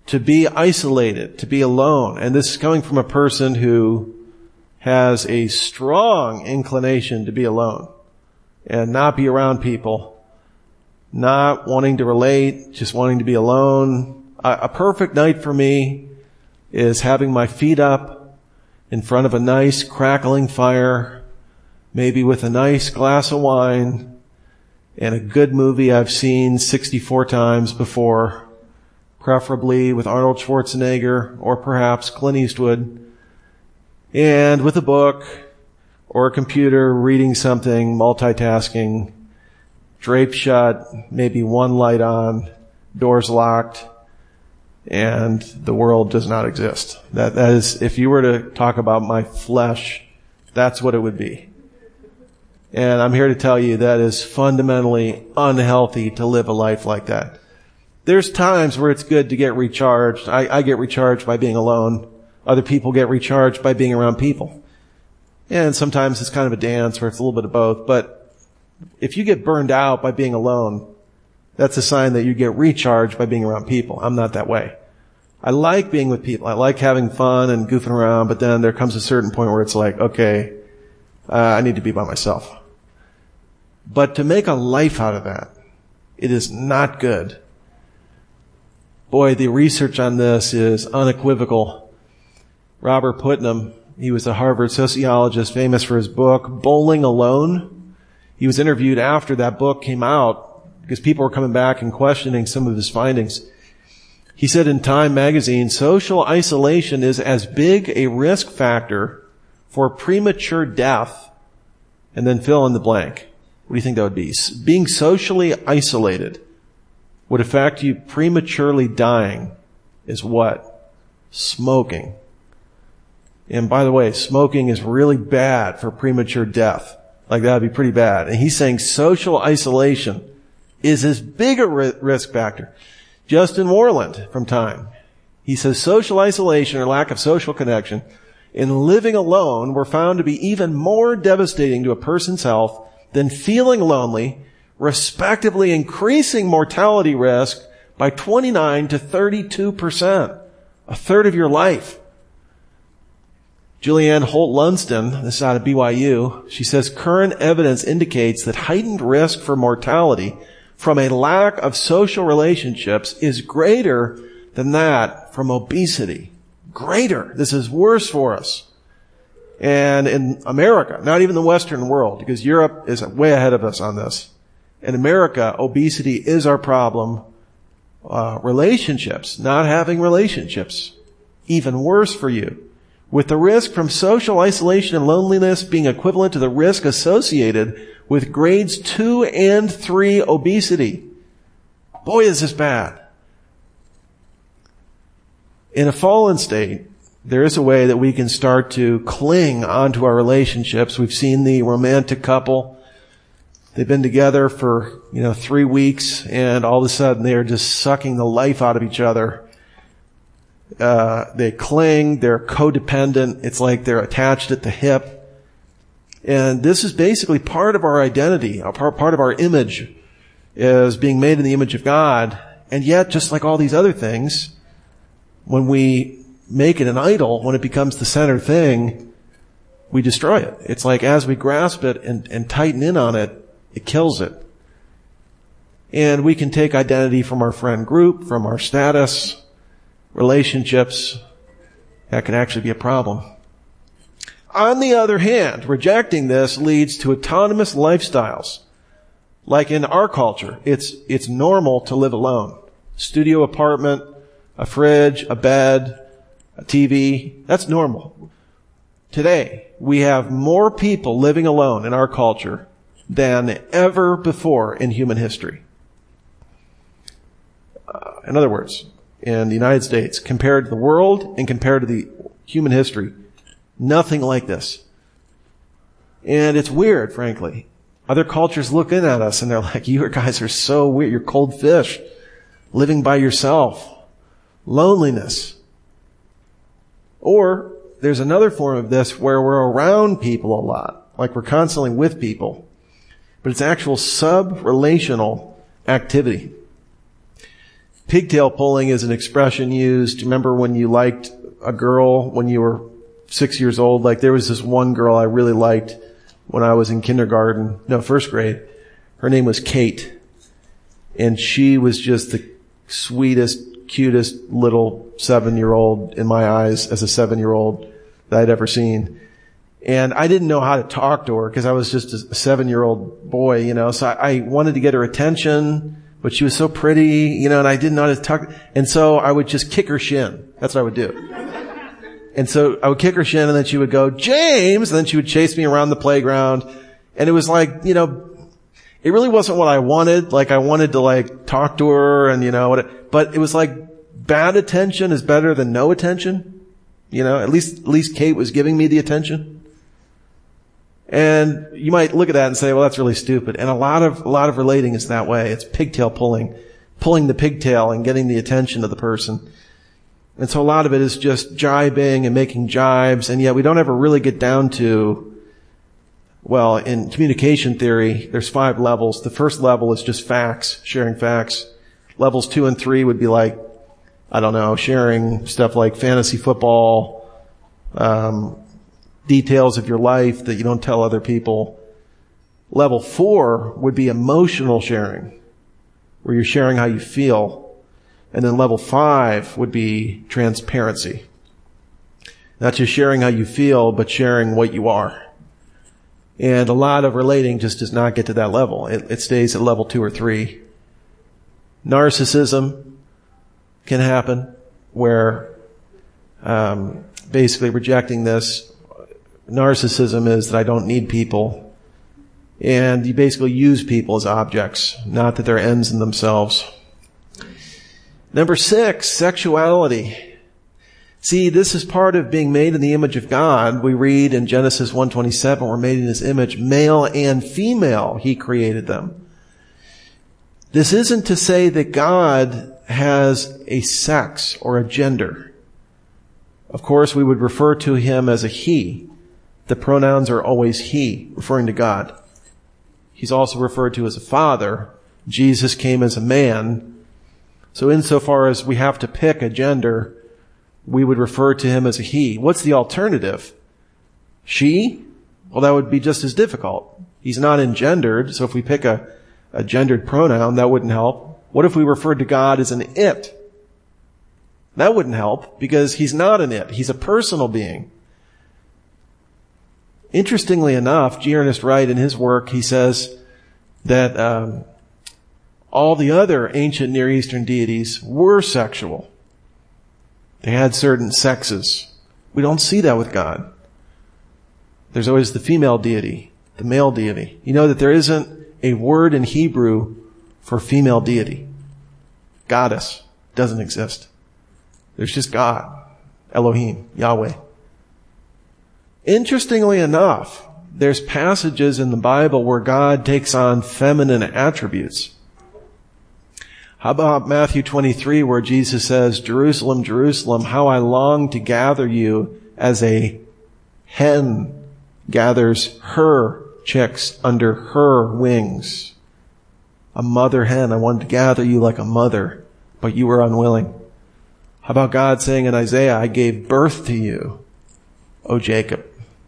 A: to be isolated, to be alone. And this is coming from a person who has a strong inclination to be alone and not be around people, not wanting to relate, just wanting to be alone. A perfect night for me is having my feet up in front of a nice crackling fire, maybe with a nice glass of wine and a good movie I've seen 64 times before, preferably with Arnold Schwarzenegger or perhaps Clint Eastwood, and with a book or a computer reading something, multitasking, draped shut, maybe one light on, doors locked, and the world does not exist. That is, if you were to talk about my flesh, that's what it would be. And I'm here to tell you that is fundamentally unhealthy to live a life like that. There's times where it's good to get recharged. I get recharged by being alone. Other people get recharged by being around people. And sometimes it's kind of a dance where it's a little bit of both. But if you get burned out by being alone, that's a sign that you get recharged by being around people. I'm not that way. I like being with people. I like having fun and goofing around, but then there comes a certain point where it's like, okay, I need to be by myself. But to make a life out of that, it is not good. Boy, the research on this is unequivocal. Robert Putnam, he was a Harvard sociologist famous for his book, Bowling Alone. He was interviewed after that book came out because people were coming back and questioning some of his findings. He said in Time magazine, social isolation is as big a risk factor for premature death, and then fill in the blank. What do you think that would be? Being socially isolated would affect you prematurely dying is what? Smoking. And by the way, smoking is really bad for premature death. Like that would be pretty bad. And he's saying social isolation is as big a risk factor. Justin Moreland from Time, he says social isolation or lack of social connection and living alone were found to be even more devastating to a person's health than feeling lonely, respectively increasing mortality risk by 29 to 32%, a third of your life. Julianne Holt-Lunston, this is out of BYU, she says current evidence indicates that heightened risk for mortality from a lack of social relationships is greater than that from obesity. Greater. This is worse for us. And in America, not even the Western world, because Europe is way ahead of us on this. In America, obesity is our problem. Relationships, not having relationships, even worse for you. With the risk from social isolation and loneliness being equivalent to the risk associated with grades 2 and 3 obesity. Boy, is this bad. In a fallen state, there is a way that we can start to cling onto our relationships. We've seen the romantic couple. They've been together for, 3 weeks, and all of a sudden they are just sucking the life out of each other. They cling, they're codependent. It's like they're attached at the hip. And this is basically part of our identity, part of our image is being made in the image of God. And yet, just like all these other things, when we make it an idol, when it becomes the center thing, we destroy it. It's like as we grasp it and tighten in on it, it kills it. And we can take identity from our friend group, from our status, relationships. That can actually be a problem. On the other hand, rejecting this leads to autonomous lifestyles. Like in our culture, it's normal to live alone. Studio apartment, a fridge, a bed, a TV, that's normal. Today, we have more people living alone in our culture than ever before in human history. In other words, in the United States, compared to the world and compared to the human history, nothing like this. And it's weird, frankly. Other cultures look in at us and they're like, you guys are so weird. You're cold fish, living by yourself, loneliness. Or there's another form of this where we're around people a lot, like we're constantly with people, but it's actual sub-relational activity. Pigtail pulling is an expression used. Remember when you liked a girl when you were 6 years old? Like there was this one girl I really liked when I was in first grade. Her name was Kate. And she was just the sweetest, cutest little 7-year-old in my eyes as a 7-year-old that I'd ever seen. And I didn't know how to talk to her because I was just a 7-year-old boy, so I wanted to get her attention, but she was so pretty, and I didn't know how to talk. And so I would just kick her shin. That's what I would do. And so I would kick her shin and then she would go, "James!" And then she would chase me around the playground. And it was like, it really wasn't what I wanted. Like I wanted to talk to her and, but it was like bad attention is better than no attention. At least Kate was giving me the attention. And you might look at that and say, well, that's really stupid. And a lot of relating is that way. It's pigtail pulling the pigtail and getting the attention of the person. And so a lot of it is just jibing and making jibes. And yet we don't ever really get down to, well, in communication theory, there's 5 levels. The first level is just facts, sharing facts. Levels 2 and 3 would be like, I don't know, sharing stuff like fantasy football, details of your life that you don't tell other people. Level 4 would be emotional sharing, where you're sharing how you feel. And then level 5 would be transparency. Not just sharing how you feel, but sharing what you are. And a lot of relating just does not get to that level. It stays at level 2 or 3. Narcissism can happen, where basically rejecting this. Narcissism is that I don't need people. And you basically use people as objects, not that they're ends in themselves. Number 6, sexuality. See, this is part of being made in the image of God. We read in Genesis 1:27, we're made in His image, male and female, He created them. This isn't to say that God has a sex or a gender. Of course, we would refer to Him as a He. The pronouns are always He, referring to God. He's also referred to as a Father. Jesus came as a man. So insofar as we have to pick a gender, we would refer to Him as a He. What's the alternative? She? Well, that would be just as difficult. He's not engendered, so if we pick a gendered pronoun, that wouldn't help. What if we referred to God as an it? That wouldn't help, because He's not an it. He's a personal being. Interestingly enough, G. Ernest Wright, in his work, he says that all the other ancient Near Eastern deities were sexual. They had certain sexes. We don't see that with God. There's always the female deity, the male deity. You know that there isn't a word in Hebrew for female deity. Goddess doesn't exist. There's just God, Elohim, Yahweh. Interestingly enough, there's passages in the Bible where God takes on feminine attributes. How about Matthew 23, where Jesus says, "Jerusalem, Jerusalem, how I long to gather you as a hen gathers her chicks under her wings." A mother hen, I wanted to gather you like a mother, but you were unwilling. How about God saying in Isaiah, "I gave birth to you, O Jacob."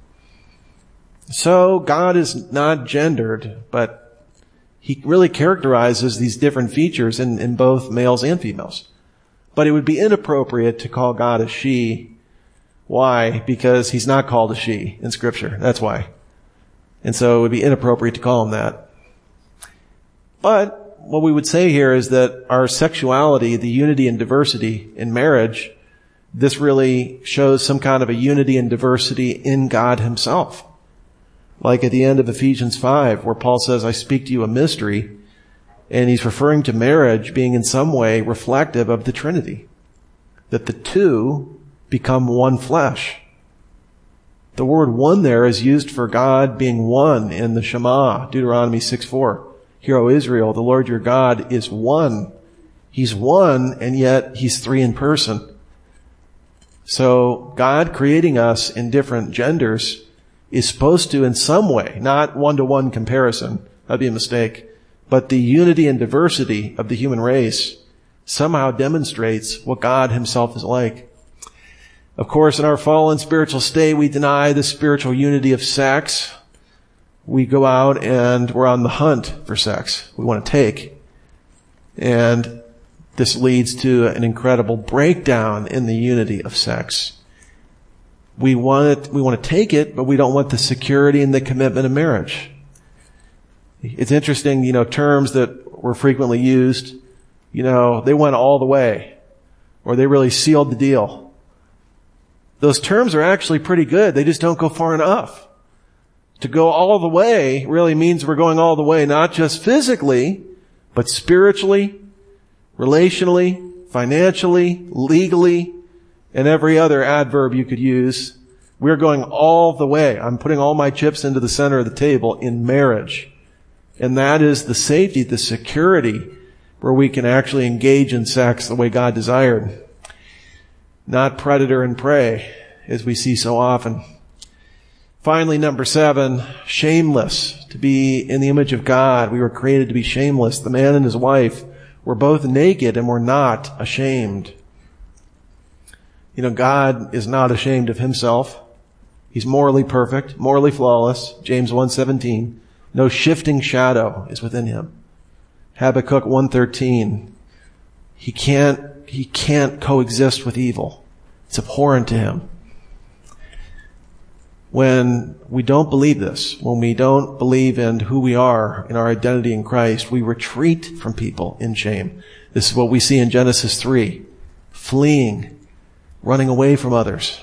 A: So God is not gendered, but He really characterizes these different features in both males and females. But it would be inappropriate to call God a she. Why? Because He's not called a she in Scripture. That's why. And so it would be inappropriate to call Him that. But what we would say here is that our sexuality, the unity and diversity in marriage, this really shows some kind of a unity and diversity in God Himself. Like at the end of Ephesians 5, where Paul says, "I speak to you a mystery," and he's referring to marriage being in some way reflective of the Trinity. That the two become one flesh. The word one there is used for God being one in the Shema, Deuteronomy 6:4. "Hear, O Israel, the Lord your God is one." He's one, and yet He's three in person. So God creating us in different genders is supposed to, in some way, not one-to-one comparison, that'd be a mistake, but the unity and diversity of the human race somehow demonstrates what God himself is like. Of course, in our fallen spiritual state, we deny the spiritual unity of sex. We go out and we're on the hunt for sex. We want to take. And this leads to an incredible breakdown in the unity of sex. We want to take it, but we don't want the security and the commitment of marriage. It's interesting, terms that were frequently used, they went all the way, or they really sealed the deal. Those terms are actually pretty good. They just don't go far enough. To go all the way really means we're going all the way, not just physically, but spiritually, relationally, financially, legally, and every other adverb you could use. We're going all the way. I'm putting all my chips into the center of the table in marriage. And that is the safety, the security, where we can actually engage in sex the way God desired. Not predator and prey, as we see so often. Finally, number 7, shameless. To be in the image of God, we were created to be shameless. The man and his wife were both naked and were not ashamed. God is not ashamed of himself. He's morally perfect, morally flawless. James 1:17. No shifting shadow is within him. Habakkuk 1:13. He can't coexist with evil. It's abhorrent to him. When we don't believe this, when we don't believe in who we are, in our identity in Christ, we retreat from people in shame. This is what we see in Genesis 3. Fleeing, running away from others.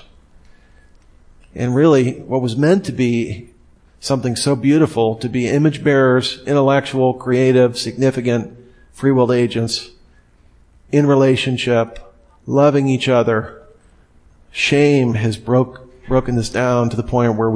A: And really, what was meant to be something so beautiful, to be image bearers, intellectual, creative, significant, free-willed agents, in relationship, loving each other. Shame has broken this down to the point where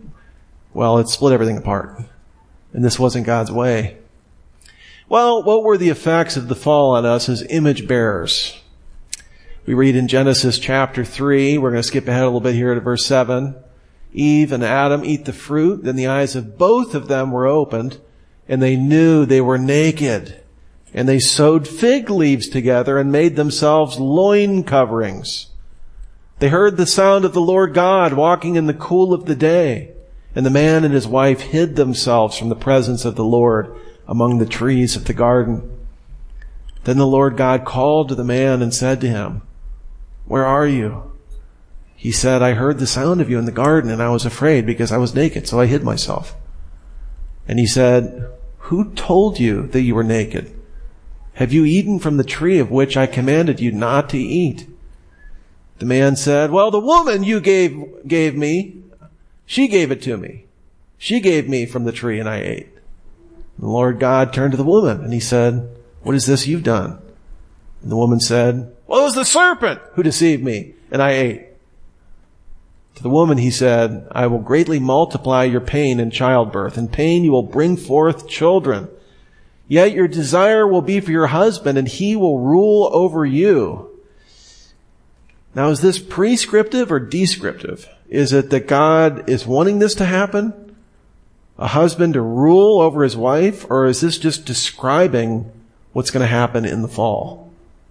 A: it split everything apart. And this wasn't God's way. Well, what were the effects of the fall on us as image bearers? We read in Genesis chapter 3, we're going to skip ahead a little bit here to verse 7. Eve and Adam eat the fruit, then the eyes of both of them were opened, and they knew they were naked. And they sewed fig leaves together and made themselves loin coverings. They heard the sound of the Lord God walking in the cool of the day, and the man and his wife hid themselves from the presence of the Lord among the trees of the garden. Then the Lord God called to the man and said to him, "Where are you?" He said, "I heard the sound of you in the garden, and I was afraid because I was naked, so I hid myself." And he said, "Who told you that you were naked? Have you eaten from the tree of which I commanded you not to eat?" The man said, "Well, the woman you gave me, she gave it to me. She gave me from the tree, and I ate." And the Lord God turned to the woman, and he said, "What is this you've done?" And the woman said, "Well, it was the serpent who deceived me, and I ate." To the woman he said, "I will greatly multiply your pain in childbirth. In pain you will bring forth children. Yet your desire will be for your husband, and he will rule over you." Now, is this prescriptive or descriptive? Is it that God is wanting this to happen? A husband to rule over his wife? Or is this just describing what's going to happen in the fall?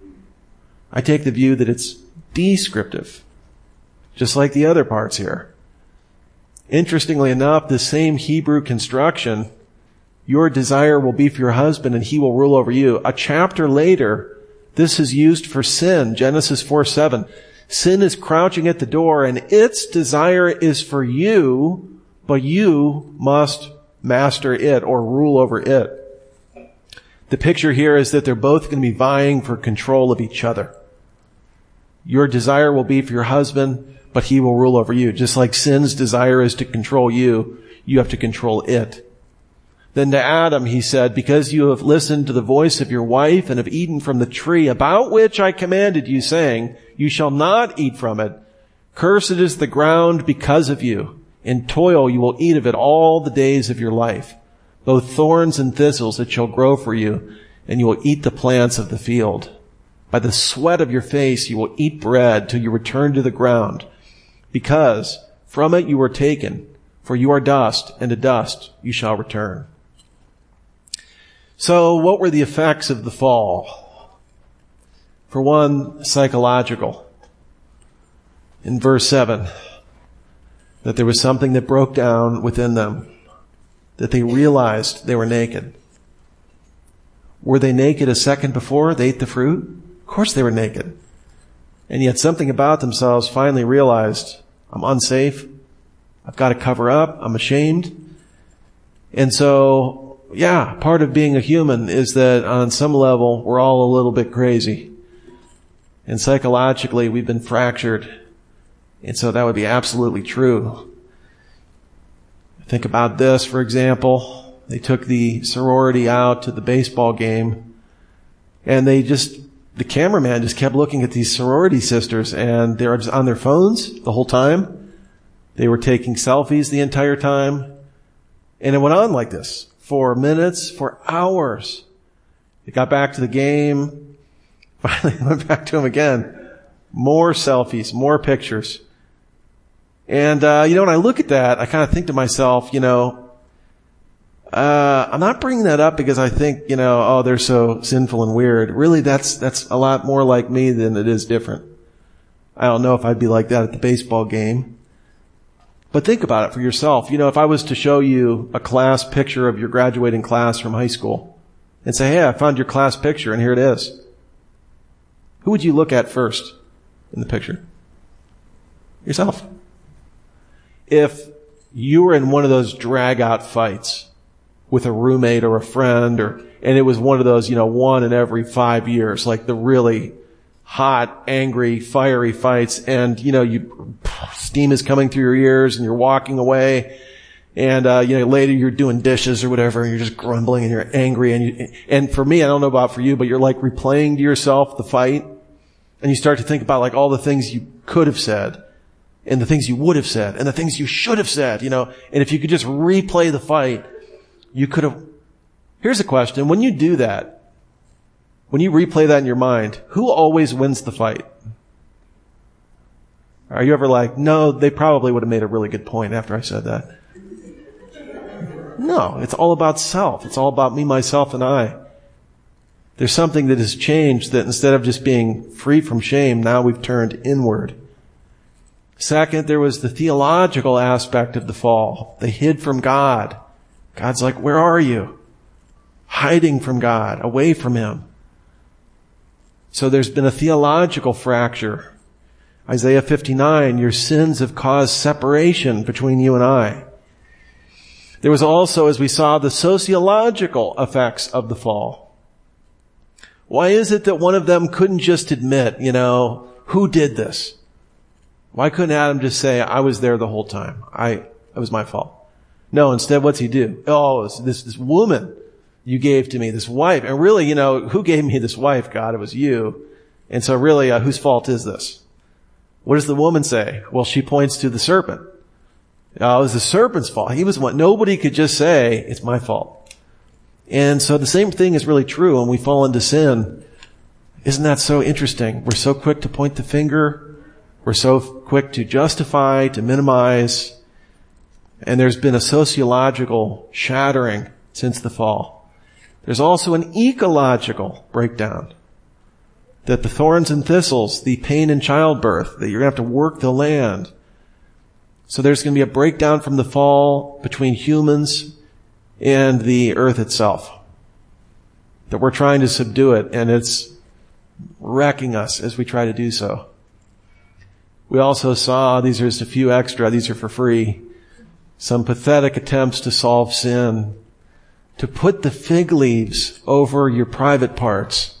A: I take the view that it's descriptive, just like the other parts here. Interestingly enough, the same Hebrew construction, your desire will be for your husband and he will rule over you. A chapter later, this is used for sin, Genesis 4:7. Sin is crouching at the door and its desire is for you, but you must master it or rule over it. The picture here is that they're both going to be vying for control of each other. Your desire will be for your husband, but he will rule over you. Just like sin's desire is to control you, you have to control it. Then to Adam he said, "Because you have listened to the voice of your wife and have eaten from the tree about which I commanded you, saying, 'You shall not eat from it,' cursed is the ground because of you. In toil you will eat of it all the days of your life. Both thorns and thistles it shall grow for you, and you will eat the plants of the field. By the sweat of your face you will eat bread till you return to the ground, because from it you were taken, for you are dust, and to dust you shall return." So what were the effects of the fall? For one, psychological. In verse 7, that there was something that broke down within them, that they realized they were naked. Were they naked a second before they ate the fruit? Of course they were naked. And yet something about themselves finally realized, I'm unsafe. I've got to cover up. I'm ashamed. And so, yeah, part of being a human is that on some level, we're all a little bit crazy. And psychologically, we've been fractured. And so that would be absolutely true. Think about this, for example. They took the sorority out to the baseball game, and the cameraman just kept looking at these sorority sisters, and they were just on their phones the whole time. They were taking selfies the entire time. And it went on like this for minutes, for hours. They got back to the game. Finally went back to them again. More selfies, more pictures. And, when I look at that, I kind of think to myself, I'm not bringing that up because I think, they're so sinful and weird. Really, that's a lot more like me than it is different. I don't know if I'd be like that at the baseball game. But think about it for yourself. If I was to show you a class picture of your graduating class from high school and say, hey, I found your class picture and here it is. Who would you look at first in the picture? Yourself. If you were in one of those drag-out fights with a roommate or a friend, and it was one of those, one in every 5 years, like the really hot, angry, fiery fights, and, steam is coming through your ears and you're walking away, and, later you're doing dishes or whatever, and you're just grumbling and you're angry, and for me, I don't know about for you, but you're like replaying to yourself the fight, and you start to think about like all the things you could have said, and the things you would have said, and the things you should have said, and if you could just replay the fight, you could have. Here's a question. When you do that, when you replay that in your mind, who always wins the fight? Are you ever like, no, they probably would have made a really good point after I said that? No, it's all about self. It's all about me, myself, and I. There's something that has changed, that instead of just being free from shame, now we've turned inward. Second, there was the theological aspect of the fall. They hid from God. God's like, where are you? Hiding from God, away from Him. So there's been a theological fracture. Isaiah 59, your sins have caused separation between you and I. There was also, as we saw, the sociological effects of the fall. Why is it that one of them couldn't just admit, who did this? Why couldn't Adam just say, I was there the whole time. It was my fault. No, instead, what's he do? Oh, this woman you gave to me, this wife. And really, who gave me this wife? God, it was you. And so really, whose fault is this? What does the woman say? Well, she points to the serpent. It was the serpent's fault. He was one. Nobody could just say, it's my fault. And so the same thing is really true when we fall into sin. Isn't that so interesting? We're so quick to point the finger. We're so quick to justify, to minimize. And there's been a sociological shattering since the fall. There's also an ecological breakdown. That the thorns and thistles, the pain in childbirth, that you're going to have to work the land. So there's going to be a breakdown from the fall between humans and the earth itself. That we're trying to subdue it, and it's wrecking us as we try to do so. We also saw, these are just a few extra, these are for free, some pathetic attempts to solve sin, to put the fig leaves over your private parts.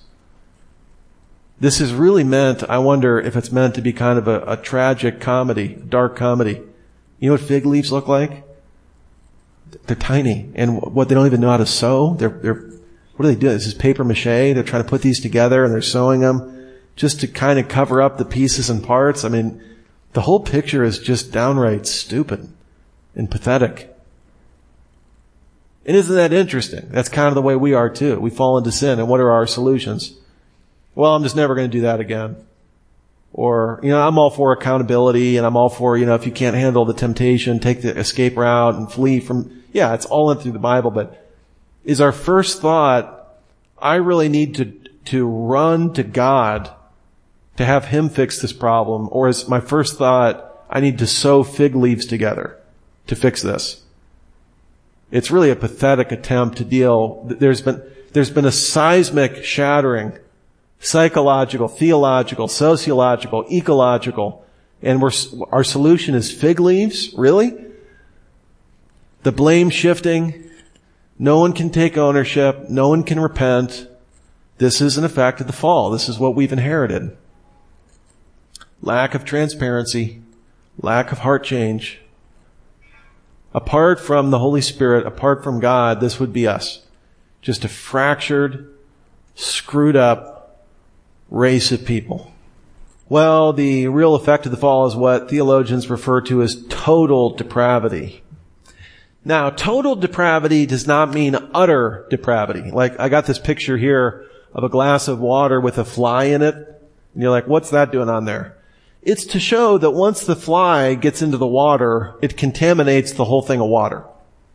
A: This is really meant, I wonder if it's meant to be kind of a tragic comedy, a dark comedy. You know what fig leaves look like? They're tiny, and what they don't even know how to sew. What do they do? This is paper mache. They're trying to put these together, and they're sewing them just to kind of cover up the pieces and parts. I mean, the whole picture is just downright stupid and pathetic. And isn't that interesting? That's kind of the way we are too. We fall into sin, and what are our solutions? Well, I'm just never going to do that again. Or, I'm all for accountability, and I'm all for, if you can't handle the temptation, take the escape route and flee from, it's all in through the Bible, but is our first thought, I really need to run to God to have him fix this problem? Or is my first thought, I need to sew fig leaves together to fix this? It's really a pathetic attempt to deal. There's been a seismic shattering, psychological, theological, sociological, ecological, and our solution is fig leaves? Really? The blame shifting. No one can take ownership. No one can repent. This is an effect of the fall. This is what we've inherited. Lack of transparency, lack of heart change. Apart from the Holy Spirit, apart from God, this would be us. Just a fractured, screwed up race of people. Well, the real effect of the fall is what theologians refer to as total depravity. Now, total depravity does not mean utter depravity. Like, I got this picture here of a glass of water with a fly in it. And you're like, what's that doing on there? It's to show that once the fly gets into the water, it contaminates the whole thing of water.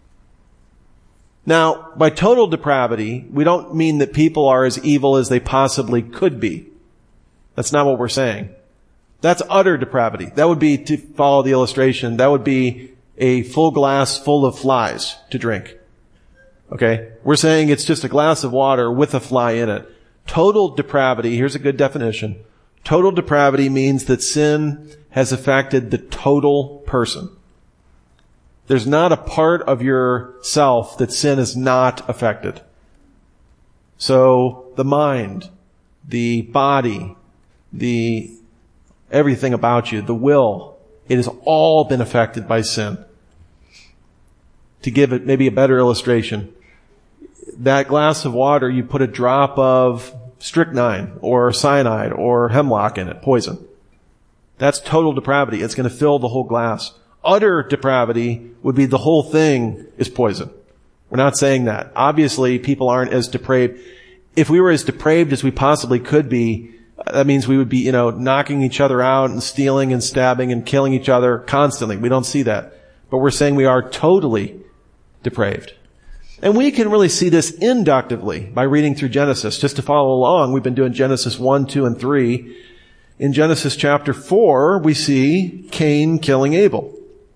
A: Now, by total depravity, we don't mean that people are as evil as they possibly could be. That's not what we're saying. That's utter depravity. That would be, to follow the illustration, that would be a full glass full of flies to drink. Okay? We're saying it's just a glass of water with a fly in it. Total depravity, here's a good definition. Total depravity means that sin has affected the total person. There's not a part of yourself that sin has not affected. So the mind, the body, everything about you, the will, it has all been affected by sin. To give it maybe a better illustration, that glass of water, you put a drop of strychnine or cyanide or hemlock in it, poison. That's total depravity. It's going to fill the whole glass. Utter depravity would be the whole thing is poison. We're not saying that. Obviously, people aren't as depraved. If we were as depraved as we possibly could be, that means we would be, knocking each other out and stealing and stabbing and killing each other constantly. We don't see that. But we're saying we are totally depraved. And we can really see this inductively by reading through Genesis. Just to follow along, we've been doing Genesis 1, 2, and 3. In Genesis chapter 4, we see Cain killing Abel.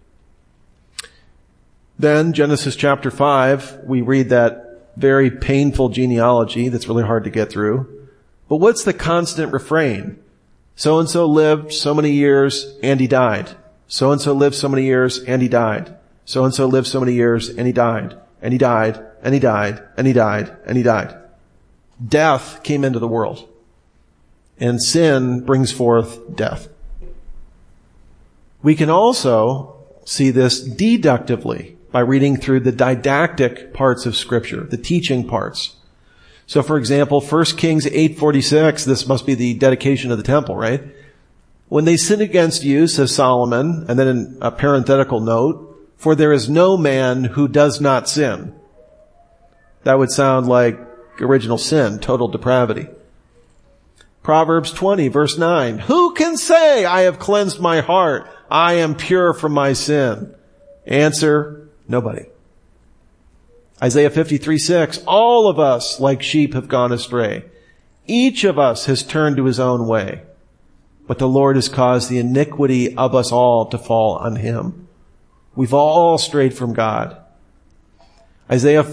A: Then, Genesis chapter 5, we read that very painful genealogy that's really hard to get through. But what's the constant refrain? So-and-so lived so many years, and he died. So-and-so lived so many years, and he died. So-and-so lived so many years, and he died. And he died, and he died, and he died, and he died. Death came into the world. And sin brings forth death. We can also see this deductively by reading through the didactic parts of Scripture, the teaching parts. So, for example, 1 Kings 8:46, this must be the dedication of the temple, right? When they sin against you, says Solomon, and then in a parenthetical note, for there is no man who does not sin. That would sound like original sin, total depravity. Proverbs 20, verse 9. Who can say, I have cleansed my heart, I am pure from my sin? Answer, nobody. Isaiah 53:6. All of us, like sheep, have gone astray. Each of us has turned to his own way. But the Lord has caused the iniquity of us all to fall on him. We've all strayed from God. Isaiah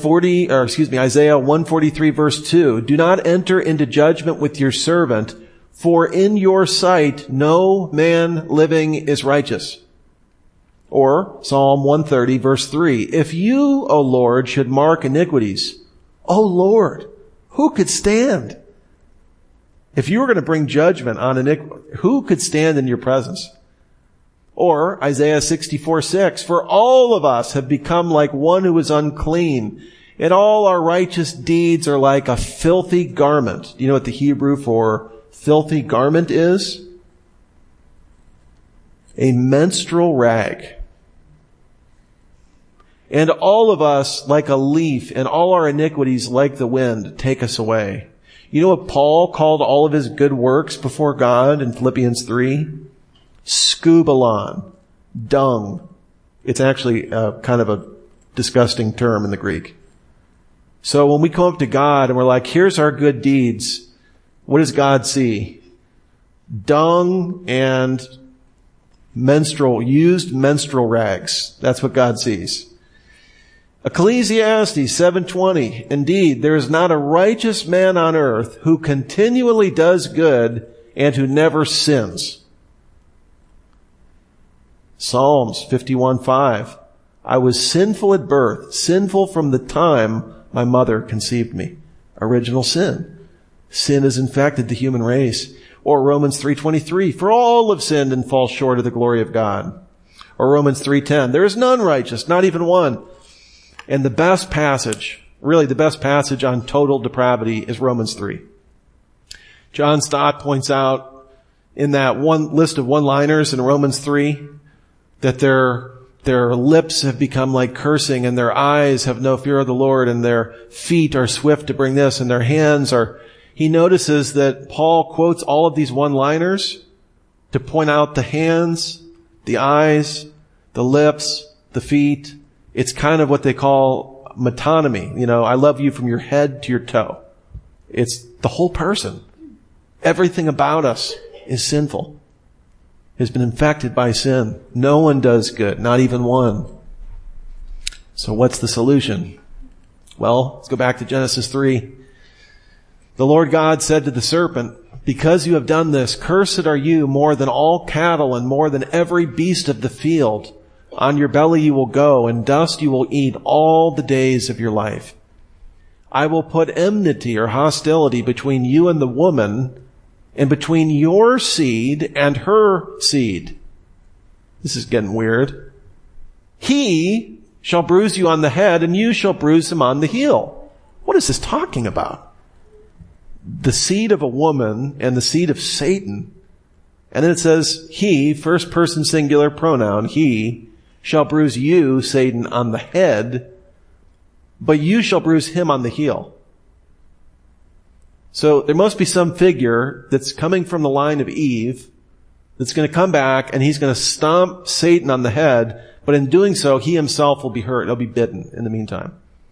A: 143 verse 2. Do not enter into judgment with your servant, for in your sight no man living is righteous. Or Psalm 130 verse 3. If you, O Lord, should mark iniquities, O Lord, who could stand? If you were going to bring judgment on iniquity, who could stand in your presence? Or Isaiah 64:6, for all of us have become like one who is unclean, and all our righteous deeds are like a filthy garment. Do you know what the Hebrew for filthy garment is? A menstrual rag. And all of us like a leaf, and all our iniquities like the wind take us away. You know what Paul called all of his good works before God in Philippians 3? Skubalon, dung. It's actually kind of a disgusting term in the Greek. So when we come up to God and we're like, here's our good deeds, what does God see? dung and used menstrual rags. That's what God sees. Ecclesiastes 7:20. Indeed, there is not a righteous man on earth who continually does good and who never sins. Psalms 51:5. I was sinful at birth, sinful from the time my mother conceived me. Original sin. Sin has infected the human race. Or Romans 3:23. For all have sinned and fall short of the glory of God. Or Romans 3:10. There is none righteous, not even one. And the best passage, really the best passage on total depravity is Romans 3. John Stott points out in that one list of one-liners in Romans 3 that their lips have become like cursing, and their eyes have no fear of the Lord, and their feet are swift to bring this, and their hands are... He notices that Paul quotes all of these one-liners to point out the hands, the eyes, the lips, the feet. It's kind of what they call metonymy. I love you from your head to your toe. It's the whole person. Everything about us is sinful, has been infected by sin. No one does good, not even one. So what's the solution? Well, let's go back to Genesis 3. The Lord God said to the serpent, because you have done this, cursed are you more than all cattle and more than every beast of the field. On your belly you will go, and dust you will eat all the days of your life. I will put enmity or hostility between you and the woman, and between your seed and her seed. This is getting weird. He shall bruise you on the head, and you shall bruise him on the heel. What is this talking about? The seed of a woman and the seed of Satan. And then it says, he, first person singular pronoun, he shall bruise you, Satan, on the head, but you shall bruise him on the heel. So there must be some figure that's coming from the line of Eve that's going to come back, and he's going to stomp Satan on the head, but in doing so, he himself will be hurt. He'll be bitten in the meantime.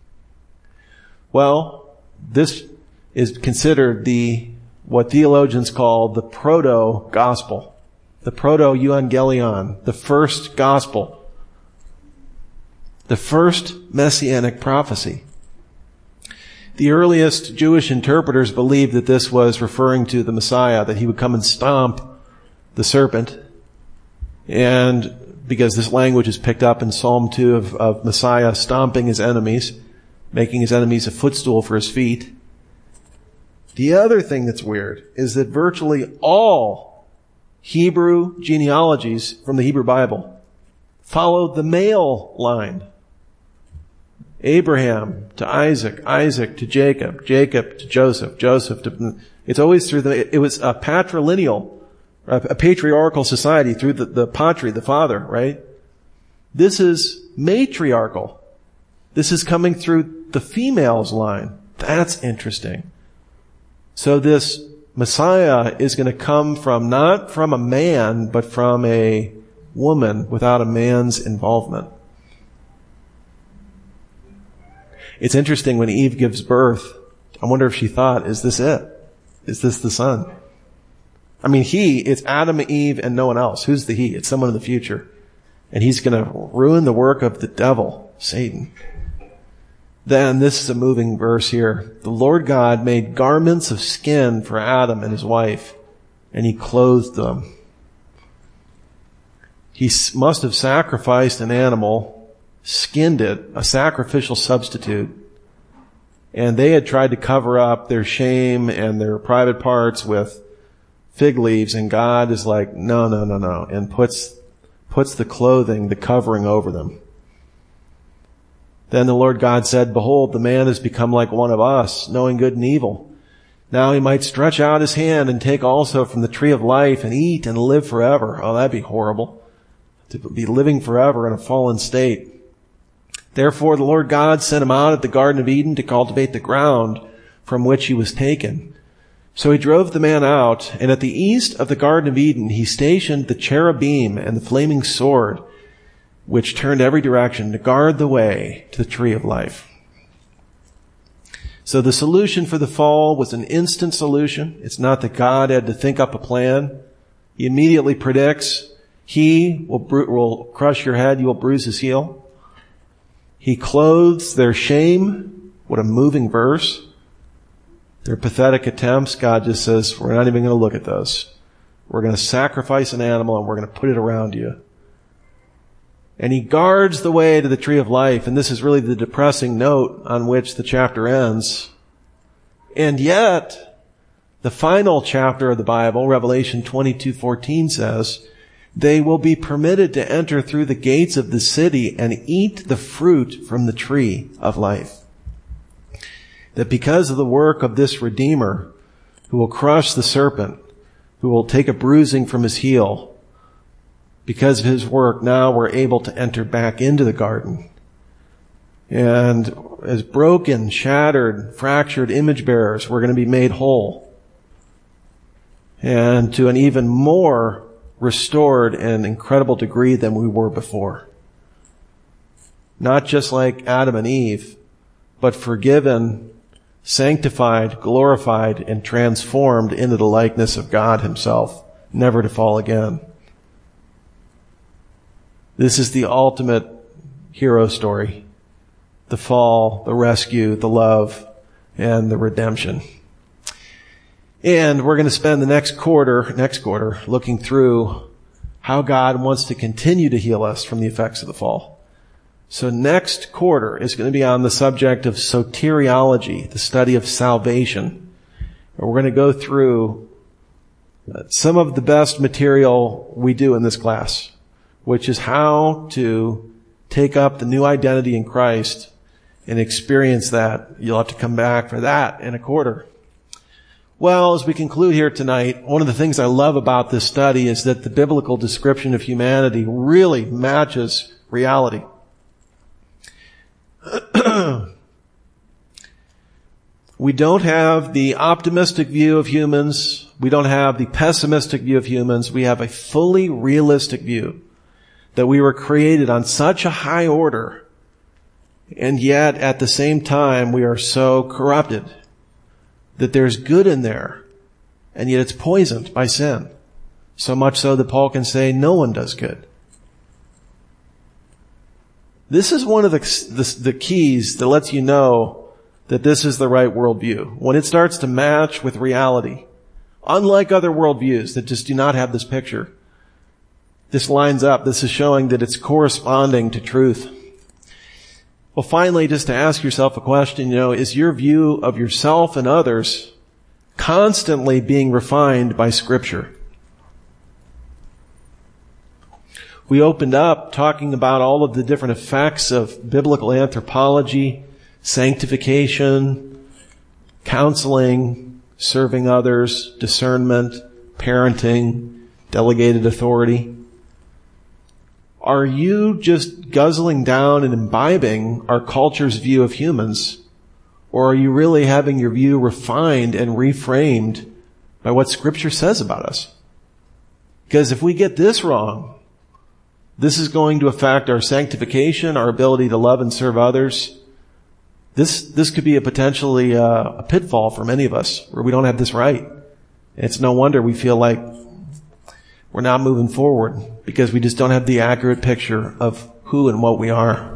A: Well, this is considered what theologians call the proto-gospel, the proto-evangelion, the first gospel, the first messianic prophecy. The earliest Jewish interpreters believed that this was referring to the Messiah, that he would come and stomp the serpent. And because this language is picked up in Psalm 2 of Messiah stomping his enemies, making his enemies a footstool for his feet. The other thing that's weird is that virtually all Hebrew genealogies from the Hebrew Bible follow the male line. Abraham to Isaac, Isaac to Jacob, Jacob to Joseph, Joseph to... It's always through it was a patrilineal, a patriarchal society through the patri, the father, right? This is matriarchal. This is coming through the female's line. That's interesting. So this Messiah is going to come not from a man, but from a woman without a man's involvement. It's interesting when Eve gives birth, I wonder if she thought, is this it? Is this the son? I mean, it's Adam, Eve, and no one else. Who's the he? It's someone in the future. And he's going to ruin the work of the devil, Satan. Then, this is a moving verse here. The Lord God made garments of skin for Adam and his wife, and he clothed them. He must have sacrificed an animal, skinned it, a sacrificial substitute, and they had tried to cover up their shame and their private parts with fig leaves, and God is like, no, and puts the clothing, the covering over them. Then the Lord God said, behold, the man has become like one of us, knowing good and evil. Now he might stretch out his hand and take also from the tree of life and eat and live forever. Oh, that'd be horrible. To be living forever in a fallen state. Therefore the Lord God sent him out at the Garden of Eden to cultivate the ground from which he was taken. So he drove the man out, and at the east of the Garden of Eden he stationed the cherubim and the flaming sword, which turned every direction to guard the way to the tree of life. So the solution for the fall was an instant solution. It's not that God had to think up a plan. He immediately predicts, he will crush your head, you will bruise his heel. He clothes their shame. What a moving verse. Their pathetic attempts, God just says, we're not even going to look at those. We're going to sacrifice an animal and we're going to put it around you. And he guards the way to the tree of life. And this is really the depressing note on which the chapter ends. And yet, the final chapter of the Bible, Revelation 22:14 says, they will be permitted to enter through the gates of the city and eat the fruit from the tree of life. That because of the work of this Redeemer, who will crush the serpent, who will take a bruising from his heel, because of his work, now we're able to enter back into the garden. And as broken, shattered, fractured image bearers, we're going to be made whole. And to an even more restored and incredible degree than we were before. Not just like Adam and Eve, but forgiven, sanctified, glorified, and transformed into the likeness of God himself, never to fall again. This is the ultimate hero story. The fall, the rescue, the love, and the redemption. And we're going to spend the next quarter, looking through how God wants to continue to heal us from the effects of the fall. So next quarter is going to be on the subject of soteriology, the study of salvation. And we're going to go through some of the best material we do in this class, which is how to take up the new identity in Christ and experience that. You'll have to come back for that in a quarter. Well, as we conclude here tonight, one of the things I love about this study is that the biblical description of humanity really matches reality. We don't have the optimistic view of humans. We don't have the pessimistic view of humans. We have a fully realistic view that we were created on such a high order, and yet at the same time we are so corrupted that there's good in there, and yet it's poisoned by sin. So much so that Paul can say no one does good. This is one of the keys that lets you know that this is the right worldview. When it starts to match with reality, unlike other worldviews that just do not have this picture, this lines up. This is showing that it's corresponding to truth. Well, finally, just to ask yourself a question, is your view of yourself and others constantly being refined by Scripture? We opened up talking about all of the different effects of biblical anthropology, sanctification, counseling, serving others, discernment, parenting, delegated authority. Are you just guzzling down and imbibing our culture's view of humans? Or are you really having your view refined and reframed by what Scripture says about us? Because if we get this wrong, this is going to affect our sanctification, our ability to love and serve others. This could be a potentially a pitfall for many of us where we don't have this right. It's no wonder we feel like we're not moving forward because we just don't have the accurate picture of who and what we are.